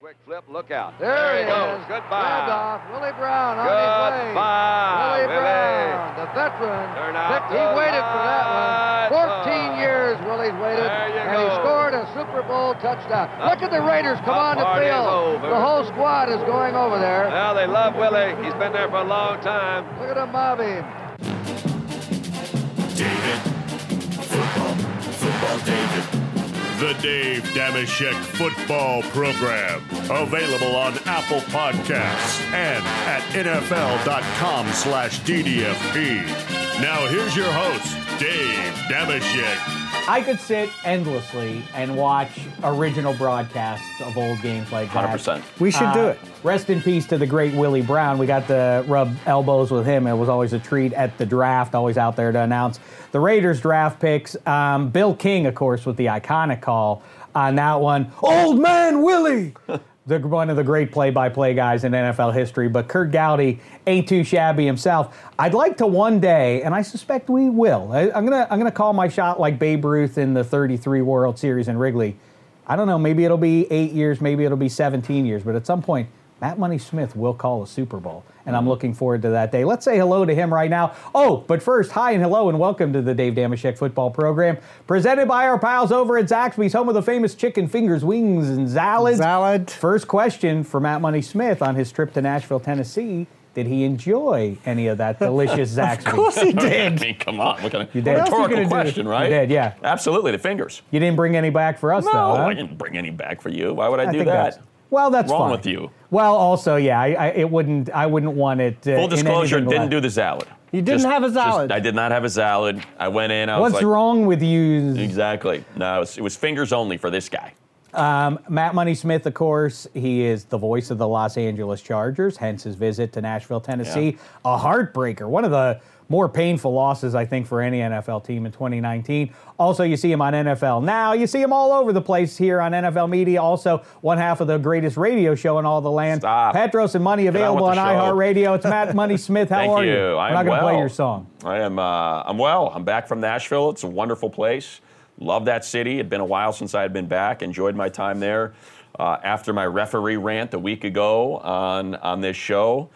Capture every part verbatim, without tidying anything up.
Quick flip, look out. There, there he he goes. is. Goodbye. Off. Willie Brown on Goodbye, his way. Willie, Willie. Brown, the veteran. Turn out Picked, he the waited for that one. fourteen lights. years Willie's waited. There you and go. he scored a Super Bowl touchdown. Look at the Raiders come on the party is field. over. The whole squad is going over there. Well, they love Willie. He's been there for a long time. Look at him mobbing. David. Football. Football David. The Dave Dameshek Football Program. Available on Apple Podcasts and at N F L dot com slash D D F P. Now here's your host, Dave Dameshek. I could sit endlessly and watch original broadcasts of old games like that. one hundred percent. We should uh, do it. Rest in peace to the great Willie Brown. We got to rub elbows with him. It was always a treat at the draft, always out there to announce the Raiders draft picks. Um, Bill King, of course, with the iconic call on that one. Old man Willie! The, one of the great play-by-play guys in N F L history, but Curt Gowdy ain't too shabby himself. I'd like to one day, and I suspect we will. I, I'm gonna I'm gonna call my shot like Babe Ruth in the thirty-three World Series in Wrigley. I don't know, maybe it'll be eight years, maybe it'll be seventeen years, but at some point, Matt Money Smith will call a Super Bowl, and I'm looking forward to that day. Let's say hello to him right now. Oh, but first, hi and hello and welcome to the Dave Dameshek Football Program, presented by our pals over at Zaxby's, home of the famous chicken fingers, wings, and salads. Salad. First question for Matt Money Smith on his trip to Nashville, Tennessee. Did he enjoy any of that delicious Zaxby's? Of course he did. I mean, come on. What kind of You did. What else are you rhetorical gonna do? question, right? You did, yeah. Absolutely, the fingers. You didn't bring any back for us, No, though, huh? I didn't bring any back for you. Why would I, I do think that? that's- Well, that's Wrong fine. with you. Well, also, yeah, I, I, it wouldn't. I wouldn't want it. Uh, Full in disclosure, anything didn't less. do the salad. You didn't have a salad. I did not have a salad. I went in. I was What's like, wrong with you? Exactly. No, it was, it was fingers only for this guy. Um, Matt Money Smith, of course, he is the voice of the Los Angeles Chargers, hence his visit to Nashville, Tennessee. A heartbreaker, one of the more painful losses, I think, for any N F L team in twenty nineteen. Also, you see him on N F L Now. You see him all over the place here on N F L Media. Also, one half of the greatest radio show in all the land. Stop. Petros and Money Get on available with on the show. iHeartRadio. It's Matt Money Smith. How Thank are you? you. We're I not am going to play well. your song. I am. Uh, I'm well. I'm back from Nashville. It's a wonderful place. Love that city. It'd been a while since I had been back. Enjoyed my time there. Uh, after my referee rant a week ago on on this show,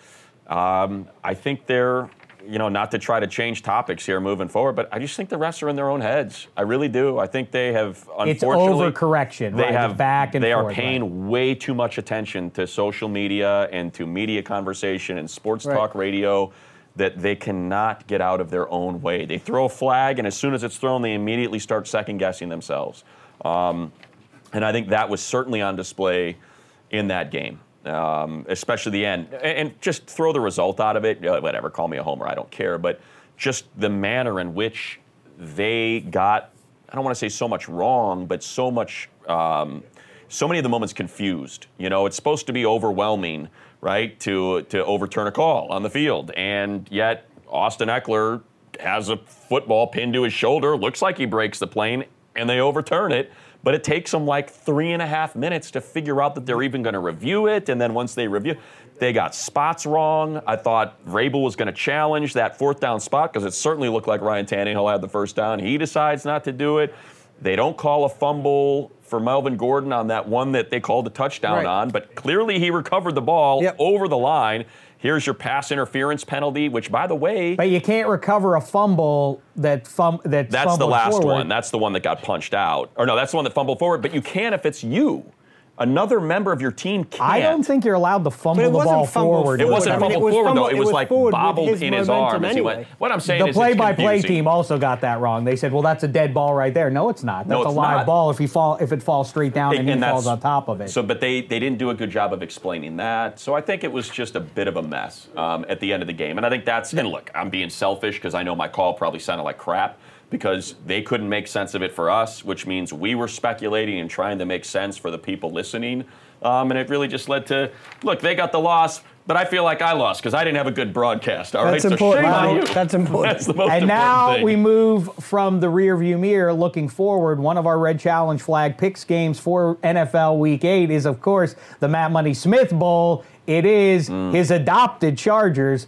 um, I think they're, you know, not to try to change topics here moving forward, but I just think the refs are in their own heads. I really do. I think they have, It's unfortunately, overcorrection, They right? have It's back and They are forth, paying right. way too much attention to social media and to media conversation and sports Right. talk radio that they cannot get out of their own way. They throw a flag, and as soon as it's thrown, they immediately start second-guessing themselves. Um, and I think that was certainly on display in that game, um, especially the end. And, and just throw the result out of it. Uh, whatever, call me a homer, I don't care. But just the manner in which they got, I don't want to say so much wrong, but so much, um, so many of the moments confused. You know, it's supposed to be overwhelming, right, to to overturn a call on the field. And yet Austin Eckler has a football pinned to his shoulder, looks like he breaks the plane, and they overturn it. But it takes them like three and a half minutes to figure out that they're even going to review it. And then once they review, they got spots wrong. I thought Vrabel was going to challenge that fourth down spot because it certainly looked like Ryan Tannehill had the first down. He decides not to do it. They don't call a fumble for Melvin Gordon on that one that they called a touchdown Right. on, but clearly he recovered the ball Yep. over the line. Here's your pass interference penalty, which, by the way, But you can't recover a fumble that fum that's that's the fumbled last forward. one. That's the one that got punched out. Or no, that's the one that fumbled forward, but you can if it's you. Another member of your team can't. I don't think you're allowed to fumble But it the wasn't ball fumbled forward. It wasn't I mean, fumbled it was forward, fumbled- though. It it was, was like forward with bobbled his in his momentum arm as he anyway. went. What I'm saying The is play-by-play it's confusing. team also got that wrong. They said, "Well, that's a dead ball right there." No, it's not. That's No, a it's live not. ball if he fall if it falls straight down and, he that's- falls on top of it. So, but they, they didn't do a good job of explaining that. So I think it was just a bit of a mess um, at the end of the game. And I think that's, and look, I'm being selfish because I know my call probably sounded like crap because they couldn't make sense of it for us, which means we were speculating and trying to make sense for the people listening. Um, and it really just led to, look, they got the loss, but I feel like I lost because I didn't have a good broadcast. All That's right, important. so shame on Wow. you. That's important. That's the most And important now thing. we move from the rearview mirror looking forward. One of our Red Challenge flag picks games for N F L Week eight is, of course, the Matt Money Smith Bowl. It is Mm. his adopted Chargers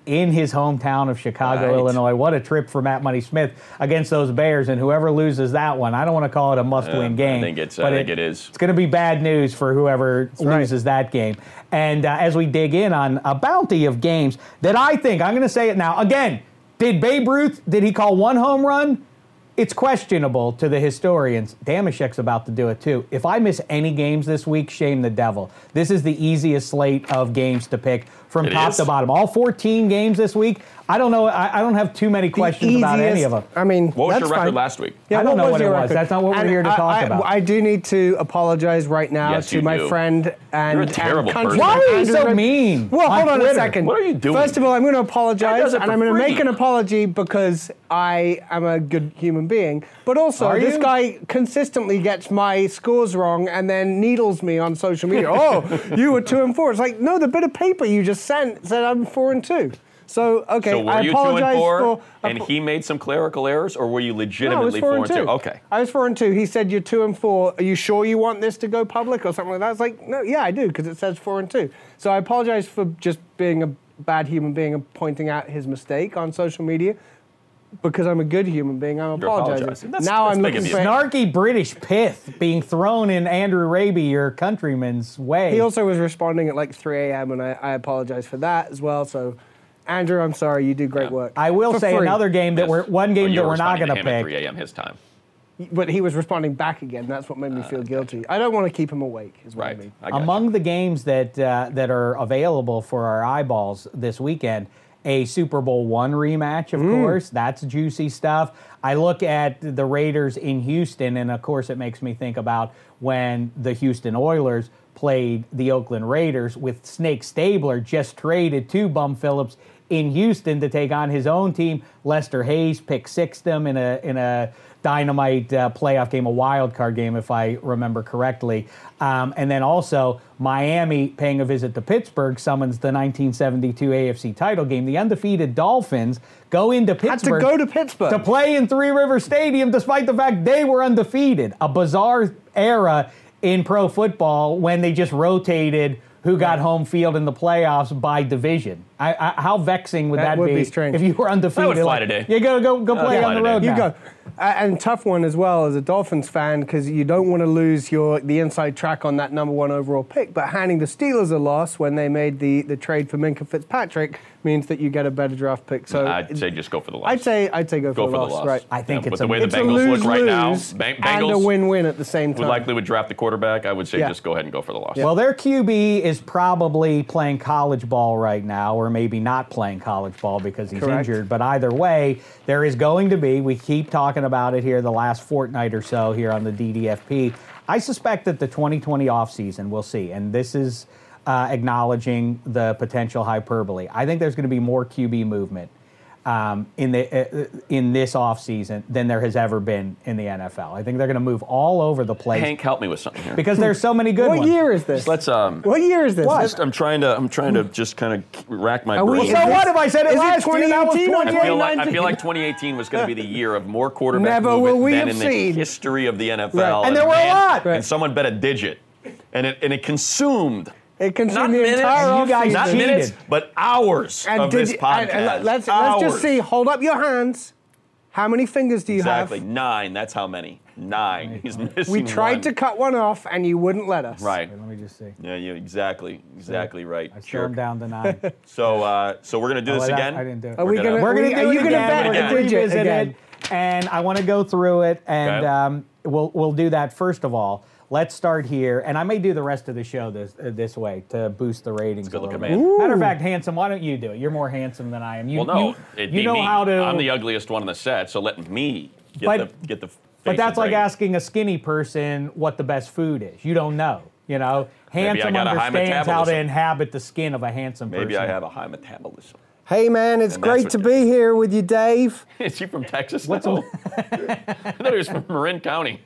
in his hometown of Chicago, Right. Illinois. What a trip for Matt Money Smith against those Bears. And whoever loses that one, I don't want to call it a must-win Yeah, game. I think it's. I but think it is. It's going to be bad news for whoever right. loses that game. And uh, as we dig in on a bounty of games that I think, I'm going to say it now, again, did Babe Ruth, did he call one home run? It's questionable to the historians. Damashek's about to do it too. If I miss any games this week, shame the devil. This is the easiest slate of games to pick from It top is? to bottom. All fourteen games this week. I don't know. I, I don't have too many questions about any of them. I mean, What was that's your record fine. last week? Yeah, I don't what know what it your was. record? That's not what we're And here to I- talk I, about. I do need to apologize right now Yes, to you my do. friend and You're a terrible and country- person. Why are you Andrew so Ray- mean Well, on hold on Twitter? a second. What are you doing? First of all, I'm going to Guy apologize, does it and for I'm going to free. make an apology because I am a good human being. But also, Are this you? guy consistently gets my scores wrong and then needles me on social media. Oh, you were two and four. It's like, no, the bit of paper you just sent said I'm four and two. So okay, So were I you two apologize and four, for. and he made some clerical errors, or were you No, I was legitimately four, four and two. Okay. I was four and two. He said you're two and four. Are you sure you want this to go public or something like that? I was like, no, yeah, I do because it says four and two. So I apologize for just being a bad human being and pointing out his mistake on social media. Because I'm a good human being, I'm You're apologizing. apologizing. That's- now that's I'm big looking of you. for. Snarky British pith being thrown in Andrew Raby, your countryman's way. He also was responding at like three a.m. and I, I apologize for that as well. So, Andrew, I'm sorry. You do great work. I will For say free. another game that Yes. we're one Oh, game you that were we're not responding going to him at pick. three a.m. his time. But he was responding back again. That's what made me feel guilty. I don't want to keep him awake. Is what I Right. mean. I got Among you. the games that uh, that are available for our eyeballs this weekend, a Super Bowl one rematch, of course. That's juicy stuff. I look at the Raiders in Houston, and of course, it makes me think about when the Houston Oilers played the Oakland Raiders with Snake Stabler just traded to Bum Phillips in Houston to take on his own team. Lester Hayes pick sixed them in a in a dynamite uh, playoff game, a wild card game, if I remember correctly. Um, and then also Miami paying a visit to Pittsburgh summons the nineteen seventy-two A F C title game. The undefeated Dolphins go into Had to Pittsburgh go to Pittsburgh. to play in Three River Stadium, despite the fact they were undefeated. A bizarre era in pro football when they just rotated who got home field in the playoffs by division. I, I, how vexing would That that, would be strange. if you were undefeated? I would fly like, today. You go go go play would on fly the road. today. You now. go. Uh, and tough one as well as a Dolphins fan because you don't want to lose your the inside track on that number one overall pick. But handing the Steelers a loss when they made the, the trade for Minka Fitzpatrick means that you get a better draft pick. So I'd say just go for the loss. I'd say I'd say go, go for, for the the loss. loss. Right. I think Yeah, it's with the a- way the It's a Bengals look right now, lose-lose Bang- and a Bengals win-win at the same time. would likely would draft the quarterback. I would say Yeah. just go ahead and go for the loss. Well, their Q B is probably playing college ball right now, or maybe not playing college ball because he's Correct. injured. But either way, there is going to be, we keep talking about it here the last fortnight or so here on the D D F P. I suspect that the twenty twenty offseason, we'll see, and this is uh, acknowledging the potential hyperbole. I think there's going to be more Q B movement um, in the uh, in this offseason than there has ever been in the N F L. I think they're going to move all over the place Hank, help me with something here. because there's so many good What ones. year is this? Let's um. What year is this? Just, I'm trying to. I'm trying to just kind of rack my Are we- brain. is So this- what if I said it is it last year? That was twenty eighteen or I twenty feel like I twenty nineteen? feel like twenty eighteen was going to be the year of more quarterback Never movement will we than have in the seen. history of the N F L. Right. And there were a man- lot. Right. And someone bet a digit, and it and it consumed. It consumed Not the minutes, entire you guys offseason. not cheated. minutes, but hours And of did this you- podcast. and- and let's let's hours. just see. Hold up your hands. How many fingers do you Exactly have? nine. That's how many. Nine. He's missing We tried one. to cut one off, and you wouldn't let us. Right. Let me just see. Yeah. Yeah. Exactly. Exactly right. I still Jerk. am down to nine. So uh, so we're gonna do Oh, this that- again. I didn't do it. Are we We're gonna? gonna- We're going we- to do are it you again. gonna bet We're a going to digit revisit again? it, and I want to go through it, and Okay. um, we'll we'll do that first of all. Let's start here, and I may do the rest of the show this uh, this way to boost the ratings. good a little looking bit. man. Matter of fact, handsome, why don't you do it? You're more handsome than I am. You, Well, no, you, it'd you be know me. how to. I'm the ugliest one on the set, so let me get But- the get the. but face that's of like Brady. asking a skinny person what the best food is. You don't know. You know, Maybe I handsome got a high understands how to metabolism. inhabit the skin of a handsome person. Maybe I have a high metabolism. Hey man, it's And that's great what to you're- be here with you, Dave. Is he from Texas? What's no? I thought he was from Marin County.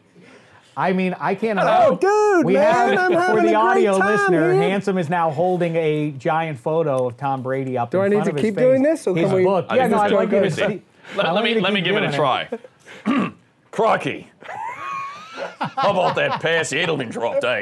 I mean, I can't Hello, imagine. dude, we man, have, I'm for having the a great audio time listener, here. Handsome is now holding a giant photo of Tom Brady up Do in I need front to of his keep face. doing this, or His can we- book. I Yeah, think no, this I'd is like you good. to Let me see. see. Let, I let want me you to let me keep give it a doing try. Crocky. How about that pass Edelman dropped, eh?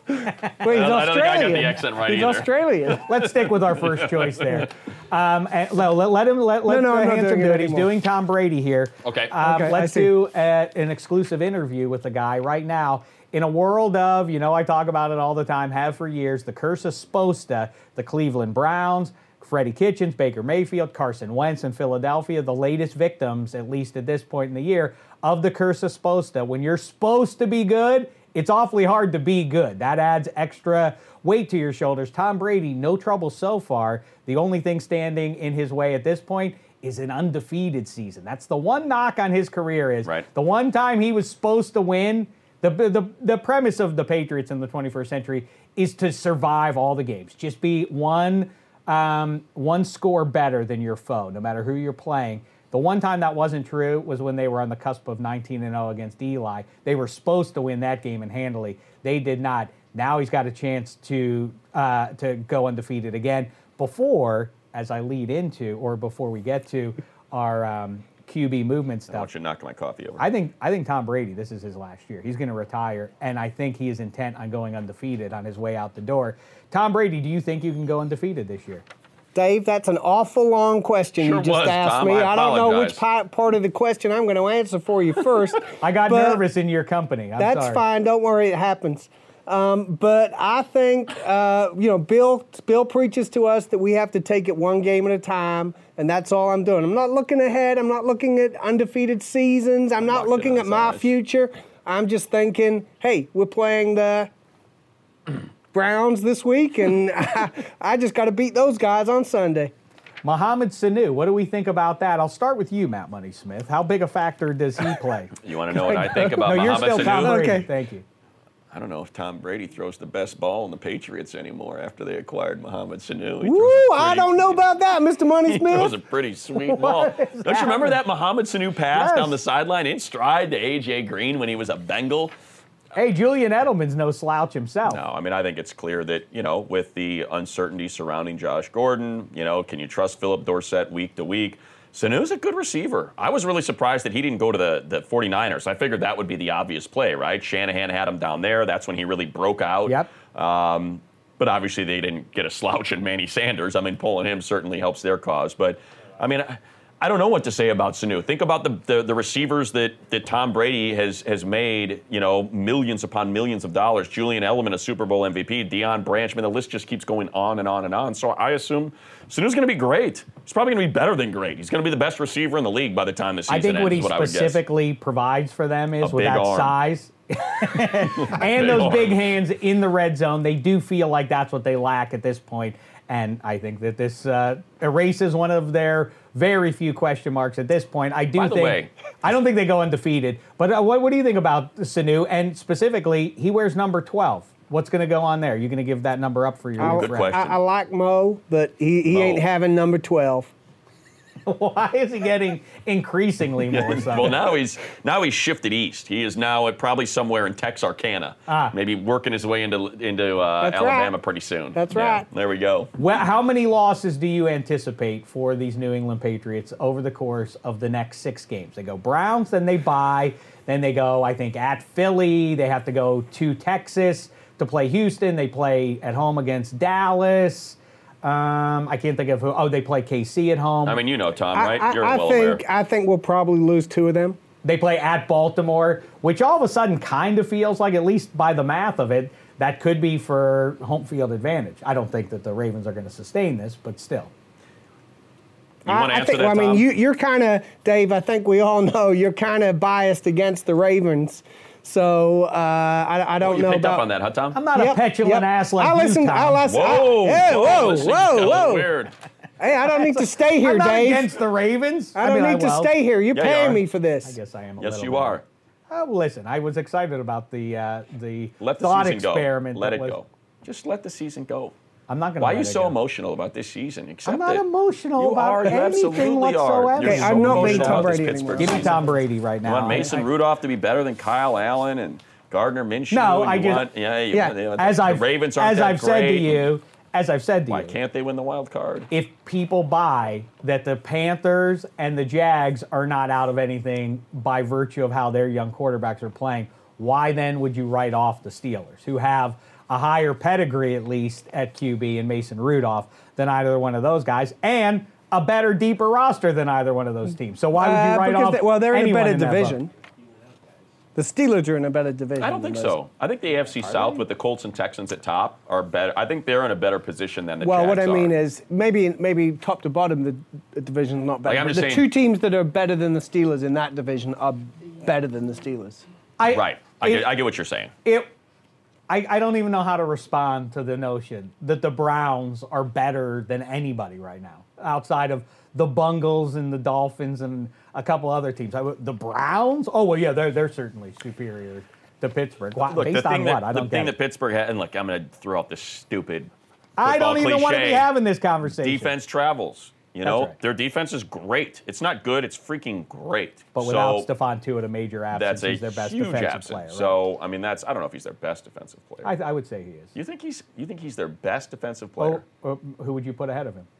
Wait, he's I don't- I don't think I got Australian. the accent right He's either. Australian. Let's stick with our first choice there. Um, and let, let, let him let, let no, uh, I'm not Handsome doing do it it. He's anymore. doing Tom Brady here. Okay. Um, Okay, I let's see. do uh, an exclusive interview with the guy right now. In a world of, you know, I talk about it all the time, have for years, the curse of Sposta, the Cleveland Browns, Freddie Kitchens, Baker Mayfield, Carson Wentz in Philadelphia, the latest victims, at least at this point in the year, of the curse of Sposta. When you're supposed to be good, it's awfully hard to be good. That adds extra weight to your shoulders. Tom Brady, no trouble so far. The only thing standing in his way at this point is an undefeated season. That's the one knock on his career is Right. the one time he was supposed to win. The, the, the premise of the Patriots in the twenty-first century is to survive all the games. Just be one, um, one score better than your foe, no matter who you're playing. The one time that wasn't true was when they were on the cusp of nineteen and oh against Eli. They were supposed to win that game and handily. They did not. Now he's got a chance to uh, to go undefeated again. Before, as I lead into, or before we get to our um, Q B movement I stuff, want you to knock my coffee over. I think I think Tom Brady, this is his last year. He's going to retire, and I think he is intent on going undefeated on his way out the door. Tom Brady, do you think you can go undefeated this year? Dave, that's an awful long question Sure you just was, asked Tom. me. I don't know which apologize. part, part of the question I'm going to answer for you first. I got but nervous in your company. I'm That's sorry. fine. Don't worry, it happens. Um, but I think uh, you know, Bill. Bill preaches to us that we have to take it one game at a time, and that's all I'm doing. I'm not looking ahead. I'm not looking at undefeated seasons. I'm not Locked looking in at his my eyes. future. I'm just thinking, hey, we're playing the Browns this week, and I, I just got to beat those guys on Sunday. Mohamed Sanu, what do we think about that? I'll start with you, Matt Money Smith. How big a factor does he play? You want to know what I think about no, you're Mohamed still Tom Sanu? Brady. Okay. Thank you. I don't know if Tom Brady throws the best ball in the Patriots anymore after they acquired Mohamed Sanu. He Woo! throws a I pretty- don't know about that, Mister Money He throws a Smith. pretty sweet ball. Don't you remember that Mohamed Sanu pass Yes. down the sideline in stride to A J Green when he was a Bengal? Hey, Julian Edelman's no slouch himself. No, I mean, I think it's clear that, you know, with the uncertainty surrounding Josh Gordon, you know, can you trust Philip Dorsett week to week? Sanu's a good receiver. I was really surprised that he didn't go to the, the 49ers. I figured that would be the obvious play, right? Shanahan had him down there. That's when he really broke out. Yep. Um, but obviously they didn't get a slouch in Manny Sanders. I mean, pulling him certainly helps their cause. But, I mean, I, I don't know what to say about Sanu. Think about the, the, the receivers that, that Tom Brady has has made, you know, millions upon millions of dollars. Julian Edelman, a Super Bowl M V P. Deion Branch. I mean, the list just keeps going on and on and on. So I assume Sanu's going to be great. He's probably going to be better than great. He's going to be the best receiver in the league by the time the season I think ends, what he is what I would guess. specifically provides for them is A with big that arm. size and Big those arm. big hands in the red zone. They do feel like that's what they lack at this point. And I think that this uh, erases one of their very few question marks at this point. I do By the think way- I don't think they go undefeated. But uh, what, what do you think about Sanu? And specifically, he wears number twelve. What's going to go on there? You're going to give that number up for your I, Good friend. question. I, I like Mo, but he, he Mo. ain't having number twelve. Why is he getting increasingly more so? Well, now he's now he's shifted east. He is now at probably somewhere in Texarkana, Ah. maybe working his way into into uh, That's Alabama right. pretty soon. That's Yeah, right. There we go. Well, how many losses do you anticipate for these New England Patriots over the course of the next six games? They go Browns, then they bye, then they go, I think, at Philly. They have to go to Texas to play Houston. They play at home against Dallas. Um, I can't think of who. Oh, they play K C at home. I mean, you know, Tom, I, right? I, You're I well think aware. I think we'll probably lose two of them. They play at Baltimore, which all of a sudden kind of feels like, at least by the math of it, that could be for home field advantage. I don't think that the Ravens are going to sustain this, but still. You want to I, I answer think, that, well, I mean, Tom? you, you're kind of, Dave, I think we all know you're kind of biased against the Ravens. So uh, I, I don't Oh, you know picked about. up on that, huh, Tom? I'm not a Yep, petulant yep. ass like I you, listen, Tom. I listen, Whoa! I, hey, whoa, this is whoa, getting whoa. Weird. Hey, I don't need to stay here, I'm not Dave. against the Ravens. I don't mean, need to will. stay here. You're Yeah, you paying are. me for I this. guess I am a Yes, little you bit. are. Oh, listen, I was excited about the uh, the Let the thought season experiment. go. Let that it was- go. Just let the season go. I'm not going to. Why are you so emotional about this season? Accept I'm not it. emotional You about are. You anything absolutely are. whatsoever. You're Okay, so I'm not being emotional Tom about this Brady Pittsburgh anymore. Give me season. Tom Brady right now. You want I- Mason I- Rudolph to be better than Kyle Allen and Gardner Minshew? No, and I you just- want, yeah, you Yeah, want- you want- As the I've Ravens aren't as that I've said to great. you, as I've said to Why you, can't they win the wild card? if people buy that the Panthers and the Jags are not out of anything by virtue of how their young quarterbacks are playing, why then would you write off the Steelers, who have a higher pedigree, at least, at Q B in Mason Rudolph than either one of those guys, and a better, deeper roster than either one of those teams. So why would you Uh, write because off they, well, they're in a anyone better in that book? division. The Steelers are in a better division. I don't think than those. so. I think the A F C South with the Colts and Texans at top are better. I think they're in a better position than the Well, Jags what I mean are. is maybe maybe top to bottom the, the division's not better. Like, I'm but just the saying- two teams that are better than the Steelers in that division are better than the Steelers. I, Right. I, it- get, I get what you're saying. it, I, I don't even know how to respond to the notion that the Browns are better than anybody right now, outside of the Bungles and the Dolphins and a couple other teams. I, would- the Browns? Oh, well, yeah, they're, they're certainly superior to Pittsburgh. Why, Look, based the thing on that, what? I the don't thing get that it. Pittsburgh had, and look, I'm going to throw out this stupid I don't football even want to be cliche. having this conversation. Defense travels. You That's know, right. their defense is great. It's not good. It's freaking great. But without so Stephon Tuitt, a major absence, that's a he's their best huge defensive absence. player. Right? So I mean, that's I don't know if he's their best defensive player. I, I would say he is. you think he's you think he's their best defensive player? Oh, uh, who would you put ahead of him?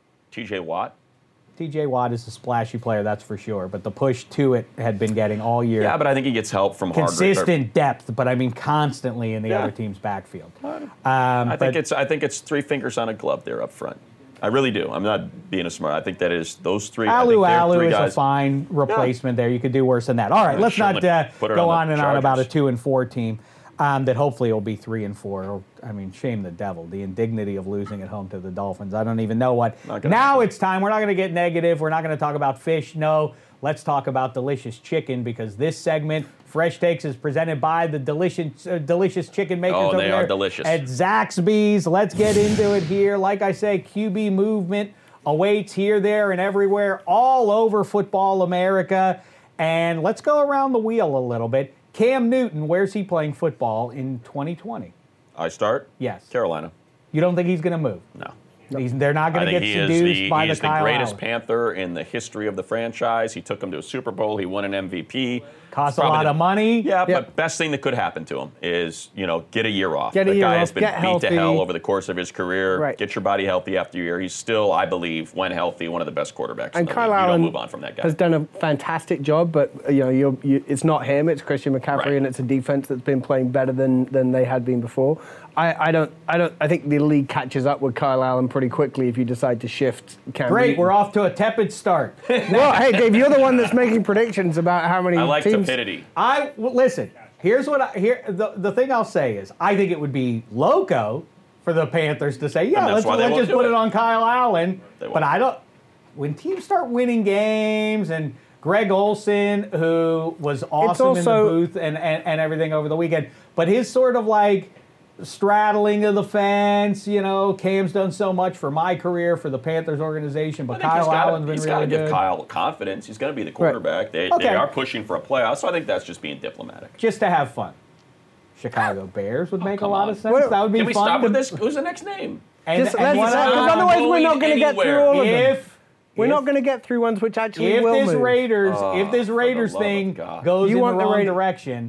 T J Watt. T J Watt is a splashy player, that's for sure. But the push to it had been getting all year. Yeah, but I think he gets help from Hargrave. Consistent depth, but I mean constantly in the Yeah. other team's backfield. Um, I but think it's I think it's three fingers on a glove there up front. I really do. I'm not being a smart. I think that is those three. I think Alu they're Alu three is guys. a fine replacement there. You could do worse than that. All right, Yeah, let's sure, not let- uh, put it go on on the and on about a Chargers. two and four team um, that hopefully will be three and four. I mean, shame the devil. The indignity of losing at home to the Dolphins. I don't even know what. Not gonna Now happen. it's time. We're not going to get negative. We're not going to talk about fish. No, let's talk about delicious chicken because this segment, Fresh Takes, is presented by the delicious, uh, delicious chicken makers Oh, over they are there delicious. at Zaxby's. Let's get into it here. Like I say, Q B movement awaits here, there, and everywhere, all over football America. And let's go around the wheel a little bit. Cam Newton, where's he playing football in twenty twenty? I start. Yes. Carolina. You don't think he's going to move? No. He's, they're not I going to think get he is seduced the, by he the is the Kyle greatest Allen. Panther in the history of the franchise. He took him to a Super Bowl. He won an M V P. Costs a Probably lot the- of money. Yeah, Yeah. but best thing that could happen to him is, you know, get a year off. Get a the year guy has off, been get beat healthy. to hell over the course of his career. Right. Get your body healthy after a year. He's still, I believe, when healthy, one of the best quarterbacks. in And the Kyle league. You Allen don't move on from that guy. has done a fantastic job, but you know, you're, you, it's not him. It's Christian McCaffrey, Right. and it's a defense that's been playing better than, than they had been before. I, I don't, I don't, I think the league catches up with Kyle Allen pretty quickly if you decide to shift. Cam Great, Newton. we're off to a tepid start. Well, hey, Dave, you're the one that's making predictions about how many I like teams. tepidity. I well, listen. Here's what I here the, the thing I'll say is I think it would be loco for the Panthers to say, yeah, And that's let's, why they let's won't just do put it. it. on Kyle Allen. They But won't. I don't. When teams start winning games and Greg Olson, who was awesome in also- the booth and, and, and everything over the weekend, but his sort of like straddling of the fence, you know, Cam's done so much for my career, for the Panthers organization, but I think he's Kyle gotta- Allen's been he's really gotta give good. Kyle confidence. He's going to be the quarterback. They, Okay. they are pushing for a playoff, so I think that's just being diplomatic. Just to have fun. Chicago Bears would make a come lot on. of sense. Well, that would be Can we fun. stop with to- this? Who's the next name? And, Just and let's one because of- otherwise we're going not going to get through anywhere. all of them. if We're if, not going to get through ones which actually if will this move. Raiders Oh, if this for the Raiders love of thing God. goes You in the want the wrong Raider- direction,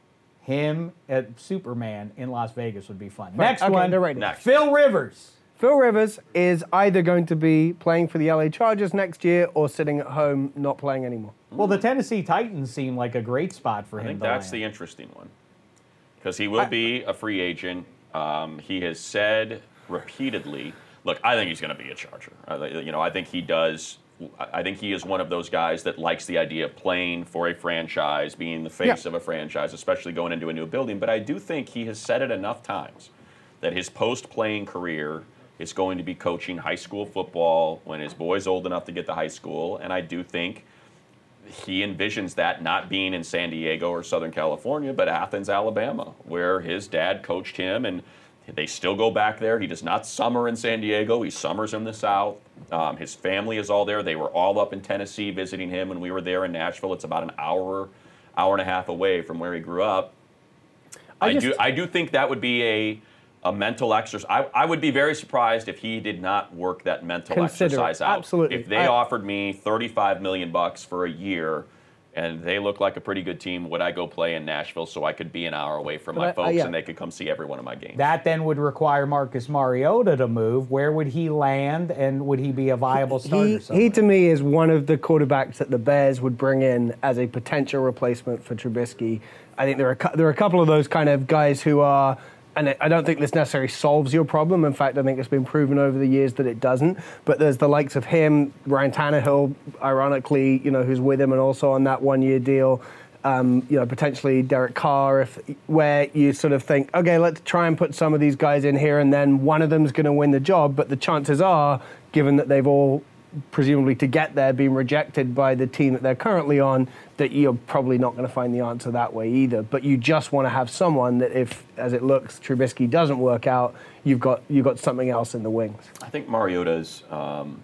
him at Superman in Las Vegas would be fun. Right, Next okay, one, the Raiders. Next. Phil Rivers. Phil Rivers is either going to be playing for the L A Chargers next year or sitting at home not playing anymore. Well, the Tennessee Titans seem like a great spot for I him. think to that's the land. interesting one. Because he will be a free agent. Um, he has said repeatedly, look, I think he's going to be a Charger. I, you know, I think he does. I think he is one of those guys that likes the idea of playing for a franchise, being the face Yeah. of a franchise, especially going into a new building. But I do think he has said it enough times that his post-playing career is going to be coaching high school football when his boy's old enough to get to high school. And I do think he envisions that not being in San Diego or Southern California, but Athens, Alabama, where his dad coached him, and they still go back there. He does not summer in San Diego. He summers in the South. Um, his family is all there. They were all up in Tennessee visiting him when we were there in Nashville. It's about an hour, hour and a half away from where he grew up. I, I just- do, I do think that would be a a mental exercise. I, I would be very surprised if he did not work that mental Consider it. exercise out. Absolutely. If they I- offered me thirty-five million bucks for a year, and they look like a pretty good team, would I go play in Nashville so I could be an hour away from my But I- I- folks yeah. and they could come see every one of my games? That then would require Marcus Mariota to move. Where would he land, and would he be a viable starter? He, somewhere? he, to me, is one of the quarterbacks that the Bears would bring in as a potential replacement for Trubisky. I think there are a cou- there are a couple of those kind of guys who are and I don't think this necessarily solves your problem. In fact, I think it's been proven over the years that it doesn't. But there's the likes of him, Ryan Tannehill, ironically, you know, who's with him and also on that one-year deal. Um, you know, potentially Derek Carr, if, where you sort of think, okay, let's try and put some of these guys in here, and then one of them's going to win the job. But the chances are, given that they've all presumably to get there being rejected by the team that they're currently on, that you're probably not going to find the answer that way either. But you just want to have someone that if, as it looks, Trubisky doesn't work out, you've got you've got something else in the wings. I think Mariota's, um,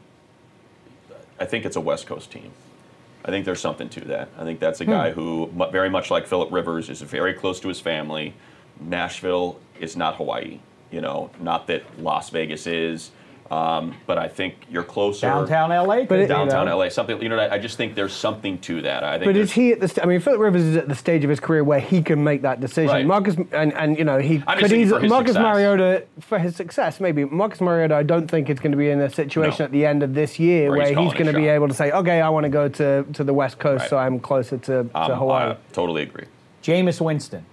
I think it's a West Coast team. I think there's something to that. I think that's a guy hmm. who, very much like Phillip Rivers, is very close to his family. Nashville is not Hawaii, you know, not that Las Vegas is. Um, but I think you're closer. Downtown L A? But it, downtown you know, L A, something, you know, I just think there's something to that. I think but is he at the st- I mean, Phillip Rivers is at the stage of his career where he can make that decision. Right. Marcus, and, and, you know, he I'm could easily, Marcus success. Mariota, for his success, maybe. Marcus Mariota, I don't think it's going to be in a situation no. at the end of this year where, where he's, he's going to be able to say, okay, I want to go to, to the West Coast, right. so I'm closer to, to um, Hawaii. I totally agree. Jameis Winston.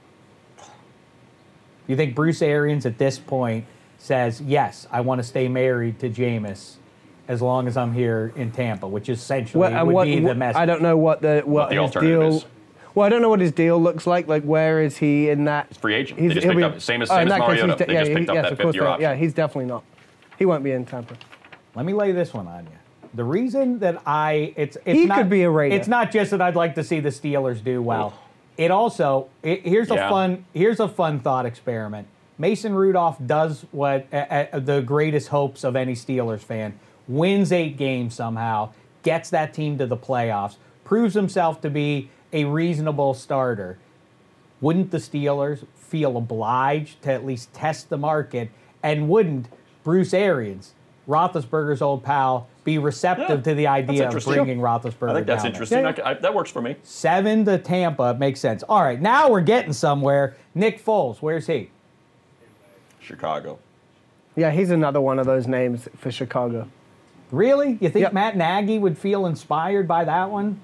You think Bruce Arians at this point says, yes, I want to stay married to Jameis as long as I'm here in Tampa, which essentially what, would what, be the what, message. I don't know what the what, what the his alternative deal. is. Well, I don't know what his deal looks like. Like, where is he in that? He's free agent. He's, They just he'll picked be, up, same as, oh, same in as that case, Mariota. he's de- They yeah, just he, picked up yes, that of course fifth-year not. option. Yeah, he's definitely not. He won't be in Tampa. Let me lay this one on you. The reason that I it's it's He not, could be a Raider. It's not just that I'd like to see the Steelers do well. Ugh. It also it, here's Yeah. a fun here's a fun thought experiment. Mason Rudolph does what uh, uh, the greatest hopes of any Steelers fan: wins eight games somehow, gets that team to the playoffs, proves himself to be a reasonable starter. Wouldn't the Steelers feel obliged to at least test the market? And wouldn't Bruce Arians, Roethlisberger's old pal, be receptive Yeah, to the idea of interesting. bringing Roethlisberger I think that's down interesting. Yeah, yeah. I, I, that works for me. Seven to Tampa makes sense. All right, now we're getting somewhere. Nick Foles, where's he? Chicago. Yeah, he's another one of those names for Chicago. Really? You think Yep. Matt Nagy would feel inspired by that one?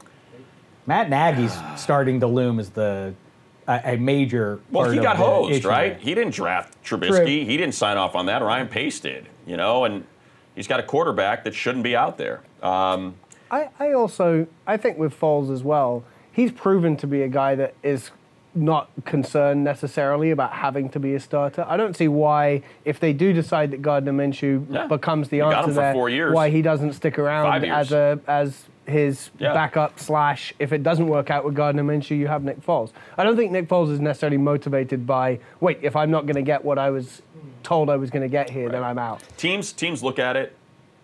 Matt Nagy's starting to loom as the a, a major. Well, part he of got the hosed, issue right? there. He didn't draft Trubisky. True. He didn't sign off on that. Ryan Pace did, you know, and he's got a quarterback that shouldn't be out there. Um, I, I also, I think with Foles as well, he's proven to be a guy that is not concerned necessarily about having to be a starter. I don't see why, if they do decide that Gardner Minshew Yeah. becomes the You got answer him for there, four years. why he doesn't stick around Five years. as a as his Yeah. backup slash, if it doesn't work out with Gardner Minshew, you have Nick Foles. I don't think Nick Foles is necessarily motivated by, wait, if I'm not going to get what I was told I was going to get here, then I'm out. Teams teams look at it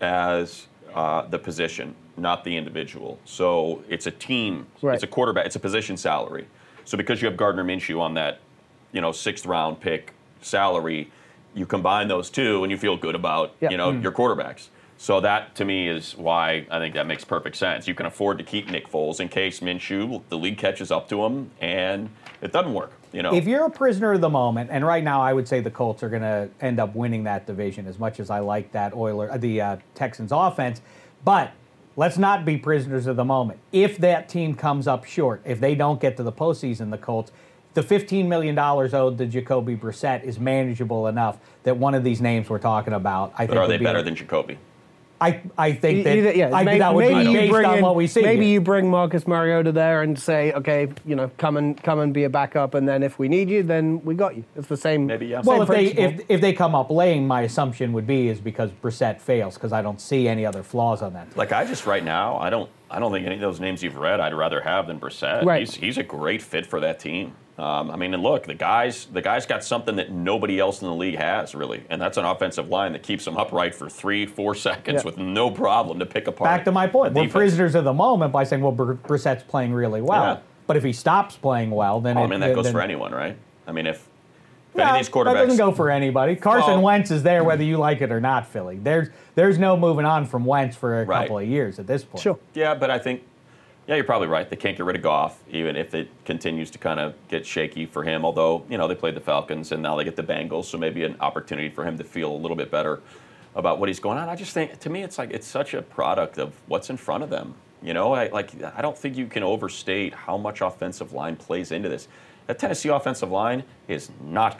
as uh, the position, not the individual. So it's a team. Right. It's a quarterback. It's a position salary. So because you have Gardner Minshew on that, you know, sixth round pick salary, you combine those two and you feel good about Yeah. you know Mm. your quarterbacks. So that to me is why I think that makes perfect sense. You can afford to keep Nick Foles in case Minshew, the league catches up to him and it doesn't work. You know. If you're a prisoner of the moment, and right now I would say the Colts are going to end up winning that division as much as I like that Oiler, the uh, Texans offense, but let's not be prisoners of the moment. If that team comes up short, if they don't get to the postseason, the Colts, the fifteen million dollars owed to Jacoby Brissett is manageable enough that one of these names we're talking about, I but think, are would they be better a- than Jacoby? I, I think that, Either- yeah, I, maybe, that would maybe be you based bring on in- what we see. Maybe here. you bring Marcus Mariota there and say, okay, you know, come and come and be a backup, and then if we need you, then we got you. It's the same. Maybe, yeah. same Well, if they principle. if, if they come up lame, my assumption would be is because Brissett fails, because I don't see any other flaws on that team. Like I just right now, I don't, I don't think any of those names you've read I'd rather have than Brissett. Right. He's he's a great fit for that team. Um, I mean, and look, the guys, the guy's got something that nobody else in the league has really, and that's an offensive line that keeps him upright for three, four seconds Yeah. with no problem to pick apart. Back to my point. a We're defense. prisoners of the moment by saying, well, Br- Brissett's playing really well. Yeah. But if he stops playing well, then Oh, it, I mean, that goes then, for anyone, right? I mean, if, if No, any of these that quarterbacks, doesn't go for anybody. Carson Well- Wentz is there whether you like it or not, Philly. There's there's no moving on from Wentz for a Right. couple of years at this point. Sure. yeah, but I think, yeah, you're probably right. They can't get rid of Goff, even if it continues to kind of get shaky for him. Although, you know, they played the Falcons and now they get the Bengals, so maybe an opportunity for him to feel a little bit better about what he's going on. I just think, to me, it's like it's such a product of what's in front of them. You know, I, like I don't think you can overstate how much offensive line plays into this. That Tennessee offensive line is not good.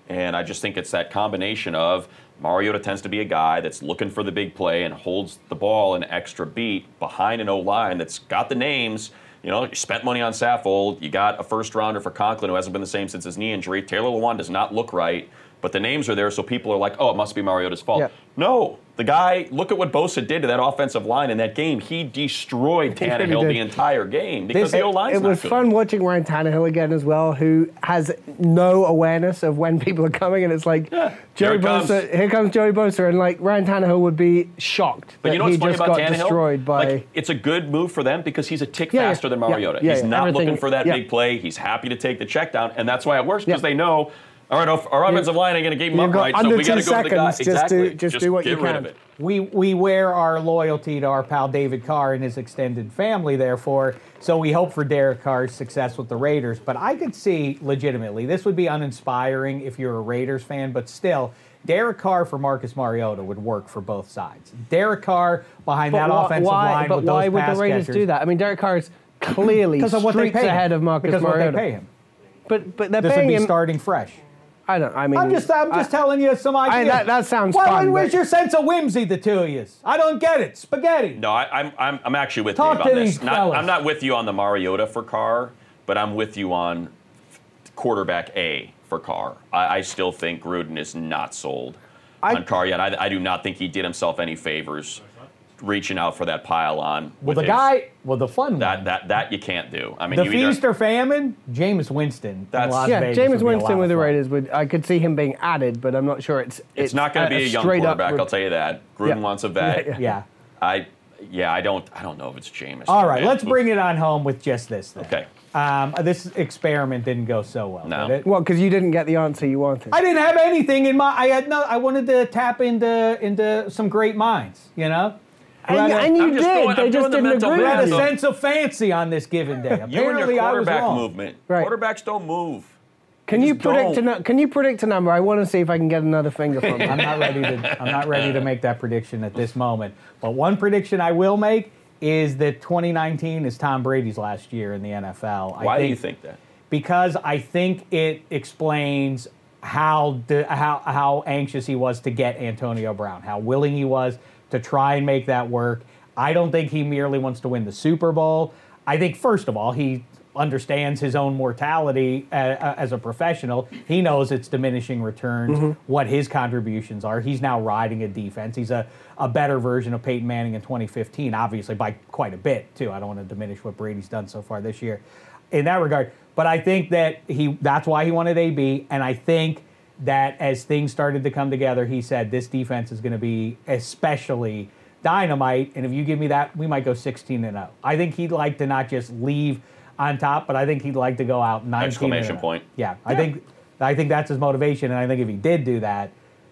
And I just think it's that combination of Mariota tends to be a guy that's looking for the big play and holds the ball an extra beat behind an O-line that's got the names. You know, you spent money on Saffold. You got a first-rounder for Conklin who hasn't been the same since his knee injury. Taylor Lewan does not look right, but the names are there, so people are like, oh, it must be Mariota's fault. Yeah. No. The guy, look at what Bosa did to that offensive line in that game. He destroyed He really Tannehill did. the entire game because This- the O-line's it not was good. fun watching Ryan Tannehill again as well, who has no awareness of when people are coming, and it's like, Yeah, Joey here it comes. Bosa, here comes Joey Bosa, and like Ryan Tannehill would be shocked But that you know he what's funny just about got Tannehill? destroyed by. Like, it's a good move for them because he's a tick Yeah, yeah, faster than yeah, Mariota. yeah, he's yeah, not everything- looking for that yeah. big play. He's happy to take the check down, and that's why it works because Yeah. they know, all right, our our offensive line ain't going to keep him You've up got right, so under we got to two go to the guy. seconds, just do- Exactly. just do what get you rid can. of it. We we wear our loyalty to our pal David Carr and his extended family, therefore, so we hope for Derek Carr's success with the Raiders. But I could see, legitimately, this would be uninspiring if you're a Raiders fan, but still, Derek Carr for Marcus Mariota would work for both sides. Derek Carr behind But that why, offensive why, line but with why those would pass the Raiders catchers. do that? I mean, Derek Carr is clearly Because of what they streets pay him. ahead of Marcus because of what Mariota. they pay him. But but they're This would paying be him. starting fresh. I don't. I mean, I'm just, I'm just I- telling you some ideas. that- that sounds Why- fun, Where's but- your sense of whimsy, the two of you? I don't get it. Spaghetti. No, I, I'm, I'm I'm actually with Talk Dave to on these this. Not, fellas. I'm not with you on the Mariota for Carr, but I'm with you on quarterback A for Carr. I, I still think Gruden is not sold I- on Carr yet. I, I do not think he did himself any favors reaching out for that pile-on. Well, with the his- guy, well, the fun That, one. that, that you can't do. I mean, The you either, feast or famine, Jameis Winston in That's- Las Yeah, Vegas Jameis would be a lot Winston of with the fun. Raiders would. I could see him being added, but I'm not sure it's. it's, not going to be a, young straight up quarterback, re- I'll tell you that. Gruden Yeah. wants a vet. Yeah, yeah. Yeah. I, yeah, I don't, I don't know if it's Jameis. All right, man. let's bring it on home with just this then. Okay. Um, this experiment didn't go so well, No. did it? Well, because you didn't get the answer you wanted. I didn't have anything in my. I had no. I wanted to tap into into some great minds. You know. and, Who had a- and you I'm just did. going- they I'm just doing the didn't mental agree who had a with you. math. sense of fancy on this given day. You and your Apparently, I was quarterback wrong. movement. Right. Quarterbacks don't move. Can They you just predict a don't. nu- Can you predict a number? I want to see if I can get another finger from I'm you. not ready to. I'm not ready to make that prediction at this moment. But one prediction I will make is that twenty nineteen is Tom Brady's last year in the N F L. I Why do think, you think that? Because I think it explains how the, how how anxious he was to get Antonio Brown, how willing he was to try and make that work. I don't think he merely wants to win the Super Bowl. I think first of all he understands his own mortality uh, uh, as a professional. He knows it's diminishing returns, Mm-hmm. what his contributions are. He's now riding a defense. He's a, a better version of Peyton Manning in twenty fifteen, obviously by quite a bit too. I don't want to diminish what Brady's done so far this year in that regard. But I think that he that's why he wanted A B, and I think that as things started to come together, he said this defense is going to be especially dynamite, and if you give me that, we might go sixteen and oh. I think he'd like to not just leave on top, but I think he'd like to go out nineteen Exclamation and oh. point. Yeah, I think I think that's his motivation, and I think if he did do that,